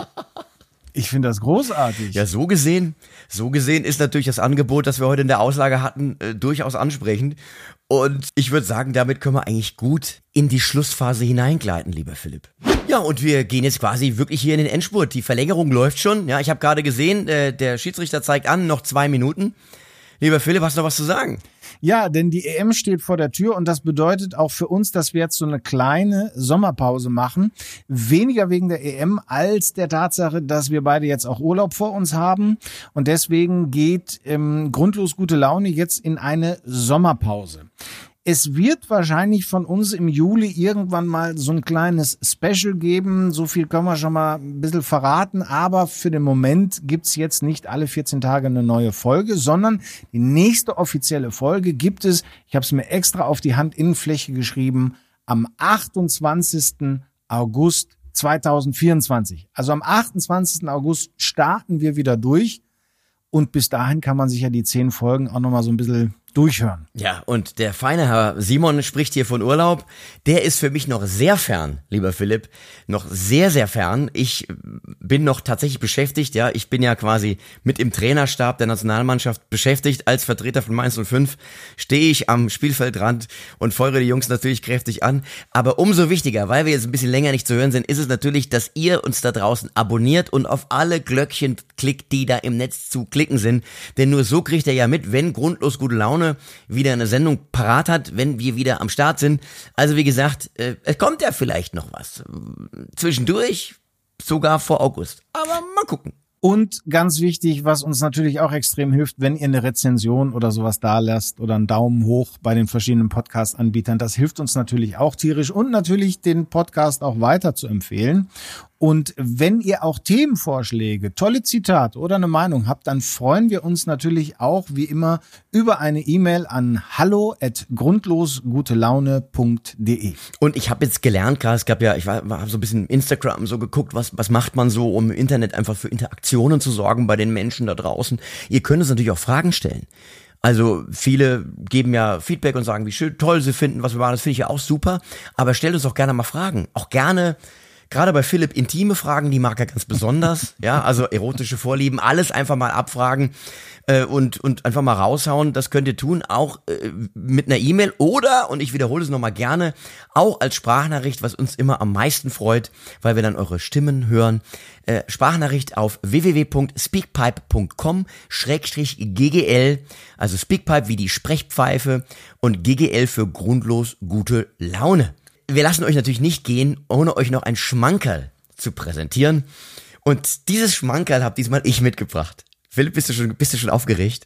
Ich finde das großartig.
Ja, so gesehen, so gesehen ist natürlich das Angebot, das wir heute in der Auslage hatten, äh, durchaus ansprechend. Und ich würde sagen, damit können wir eigentlich gut in die Schlussphase hineingleiten, lieber Philipp. Ja, und wir gehen jetzt quasi wirklich hier in den Endspurt. Die Verlängerung läuft schon. Ja, ich habe gerade gesehen, äh, der Schiedsrichter zeigt an, noch zwei Minuten. Lieber Philipp, hast du noch was zu sagen?
Ja, denn die E M steht vor der Tür und das bedeutet auch für uns, dass wir jetzt so eine kleine Sommerpause machen. Weniger wegen der E M als der Tatsache, dass wir beide jetzt auch Urlaub vor uns haben. Und deswegen geht ähm, grundlos gute Laune jetzt in eine Sommerpause. Es wird wahrscheinlich von uns im Juli irgendwann mal so ein kleines Special geben. So viel können wir schon mal ein bisschen verraten. Aber für den Moment gibt's jetzt nicht alle vierzehn Tage eine neue Folge, sondern die nächste offizielle Folge gibt es, ich habe es mir extra auf die Handinnenfläche geschrieben, am achtundzwanzigsten August zweitausendvierundzwanzig. Also am achtundzwanzigsten August starten wir wieder durch. Und bis dahin kann man sich ja die zehn Folgen auch nochmal so ein bisschen durchhören.
Ja, und der feine Herr Simon spricht hier von Urlaub. Der ist für mich noch sehr fern, lieber Philipp. Noch sehr, sehr fern. Ich bin noch tatsächlich beschäftigt, ja. Ich bin ja quasi mit im Trainerstab der Nationalmannschaft beschäftigt. Als Vertreter von Mainz null fünf stehe ich am Spielfeldrand und feuere die Jungs natürlich kräftig an. Aber umso wichtiger, weil wir jetzt ein bisschen länger nicht zu hören sind, ist es natürlich, dass ihr uns da draußen abonniert und auf alle Glöckchen klickt, die da im Netz zu klicken sind. Denn nur so kriegt ihr ja mit, wenn grundlos gute Laune wieder eine Sendung parat hat, wenn wir wieder am Start sind. Also wie gesagt, äh, es kommt ja vielleicht noch was. Zwischendurch, sogar vor August. Aber mal gucken.
Und ganz wichtig, was uns natürlich auch extrem hilft, wenn ihr eine Rezension oder sowas da lasst oder einen Daumen hoch bei den verschiedenen Podcast-Anbietern. Das hilft uns natürlich auch tierisch und natürlich den Podcast auch weiter zu empfehlen. Und wenn ihr auch Themenvorschläge, tolle Zitate oder eine Meinung habt, dann freuen wir uns natürlich auch wie immer über eine E-Mail an hallo at grundlosgutelaune punkt de.
Und ich habe jetzt gelernt, gerade es gab ja, ich war, war so ein bisschen Instagram so geguckt, was was macht man so, um im Internet einfach für Interaktionen zu sorgen bei den Menschen da draußen. Ihr könnt uns natürlich auch Fragen stellen. Also viele geben ja Feedback und sagen, wie schön, toll sie finden, was wir machen, das finde ich ja auch super. Aber stellt uns auch gerne mal Fragen. Auch gerne, gerade bei Philipp, intime Fragen, die mag er ganz besonders. Ja, also erotische Vorlieben, alles einfach mal abfragen äh, und und einfach mal raushauen. Das könnt ihr tun, auch äh, mit einer E-Mail oder, und ich wiederhole es nochmal gerne, auch als Sprachnachricht, was uns immer am meisten freut, weil wir dann eure Stimmen hören. Äh, Sprachnachricht auf w w w punkt speakpipe punkt com schrägstrich g g l, also Speakpipe wie die Sprechpfeife und G G L für grundlos gute Laune. Wir lassen euch natürlich nicht gehen, ohne euch noch ein Schmankerl zu präsentieren. Und dieses Schmankerl habe diesmal ich mitgebracht. Philipp, bist du schon, bist du schon aufgeregt?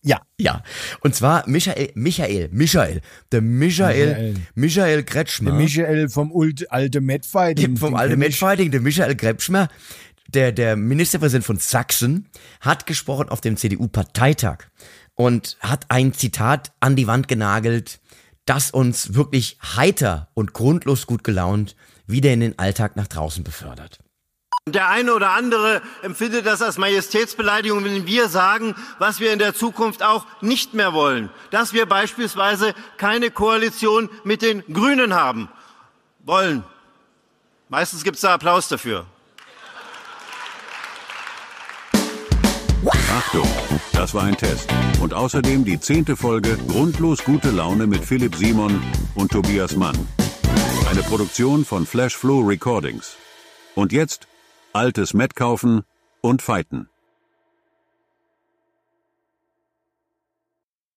Ja.
Ja. Und zwar Michael, Michael, Michael, der Michael, Michael, Michael Kretschmer.
Der Michael vom Ult, alte Medfighting.
Vom alte Medfighting, der Michael Kretschmer, der, der Ministerpräsident von Sachsen, hat gesprochen auf dem C D U-Parteitag und hat ein Zitat an die Wand genagelt, das uns wirklich heiter und grundlos gut gelaunt wieder in den Alltag nach draußen befördert.
Der eine oder andere empfindet das als Majestätsbeleidigung, wenn wir sagen, was wir in der Zukunft auch nicht mehr wollen. Dass wir beispielsweise keine Koalition mit den Grünen haben wollen. Meistens gibt es da Applaus dafür.
Achtung, das war ein Test. Und außerdem die zehnte Folge Grundlos gute Laune mit Philipp Simon und Tobias Mann. Eine Produktion von Flash Flow Recordings. Und jetzt altes Met kaufen und fighten.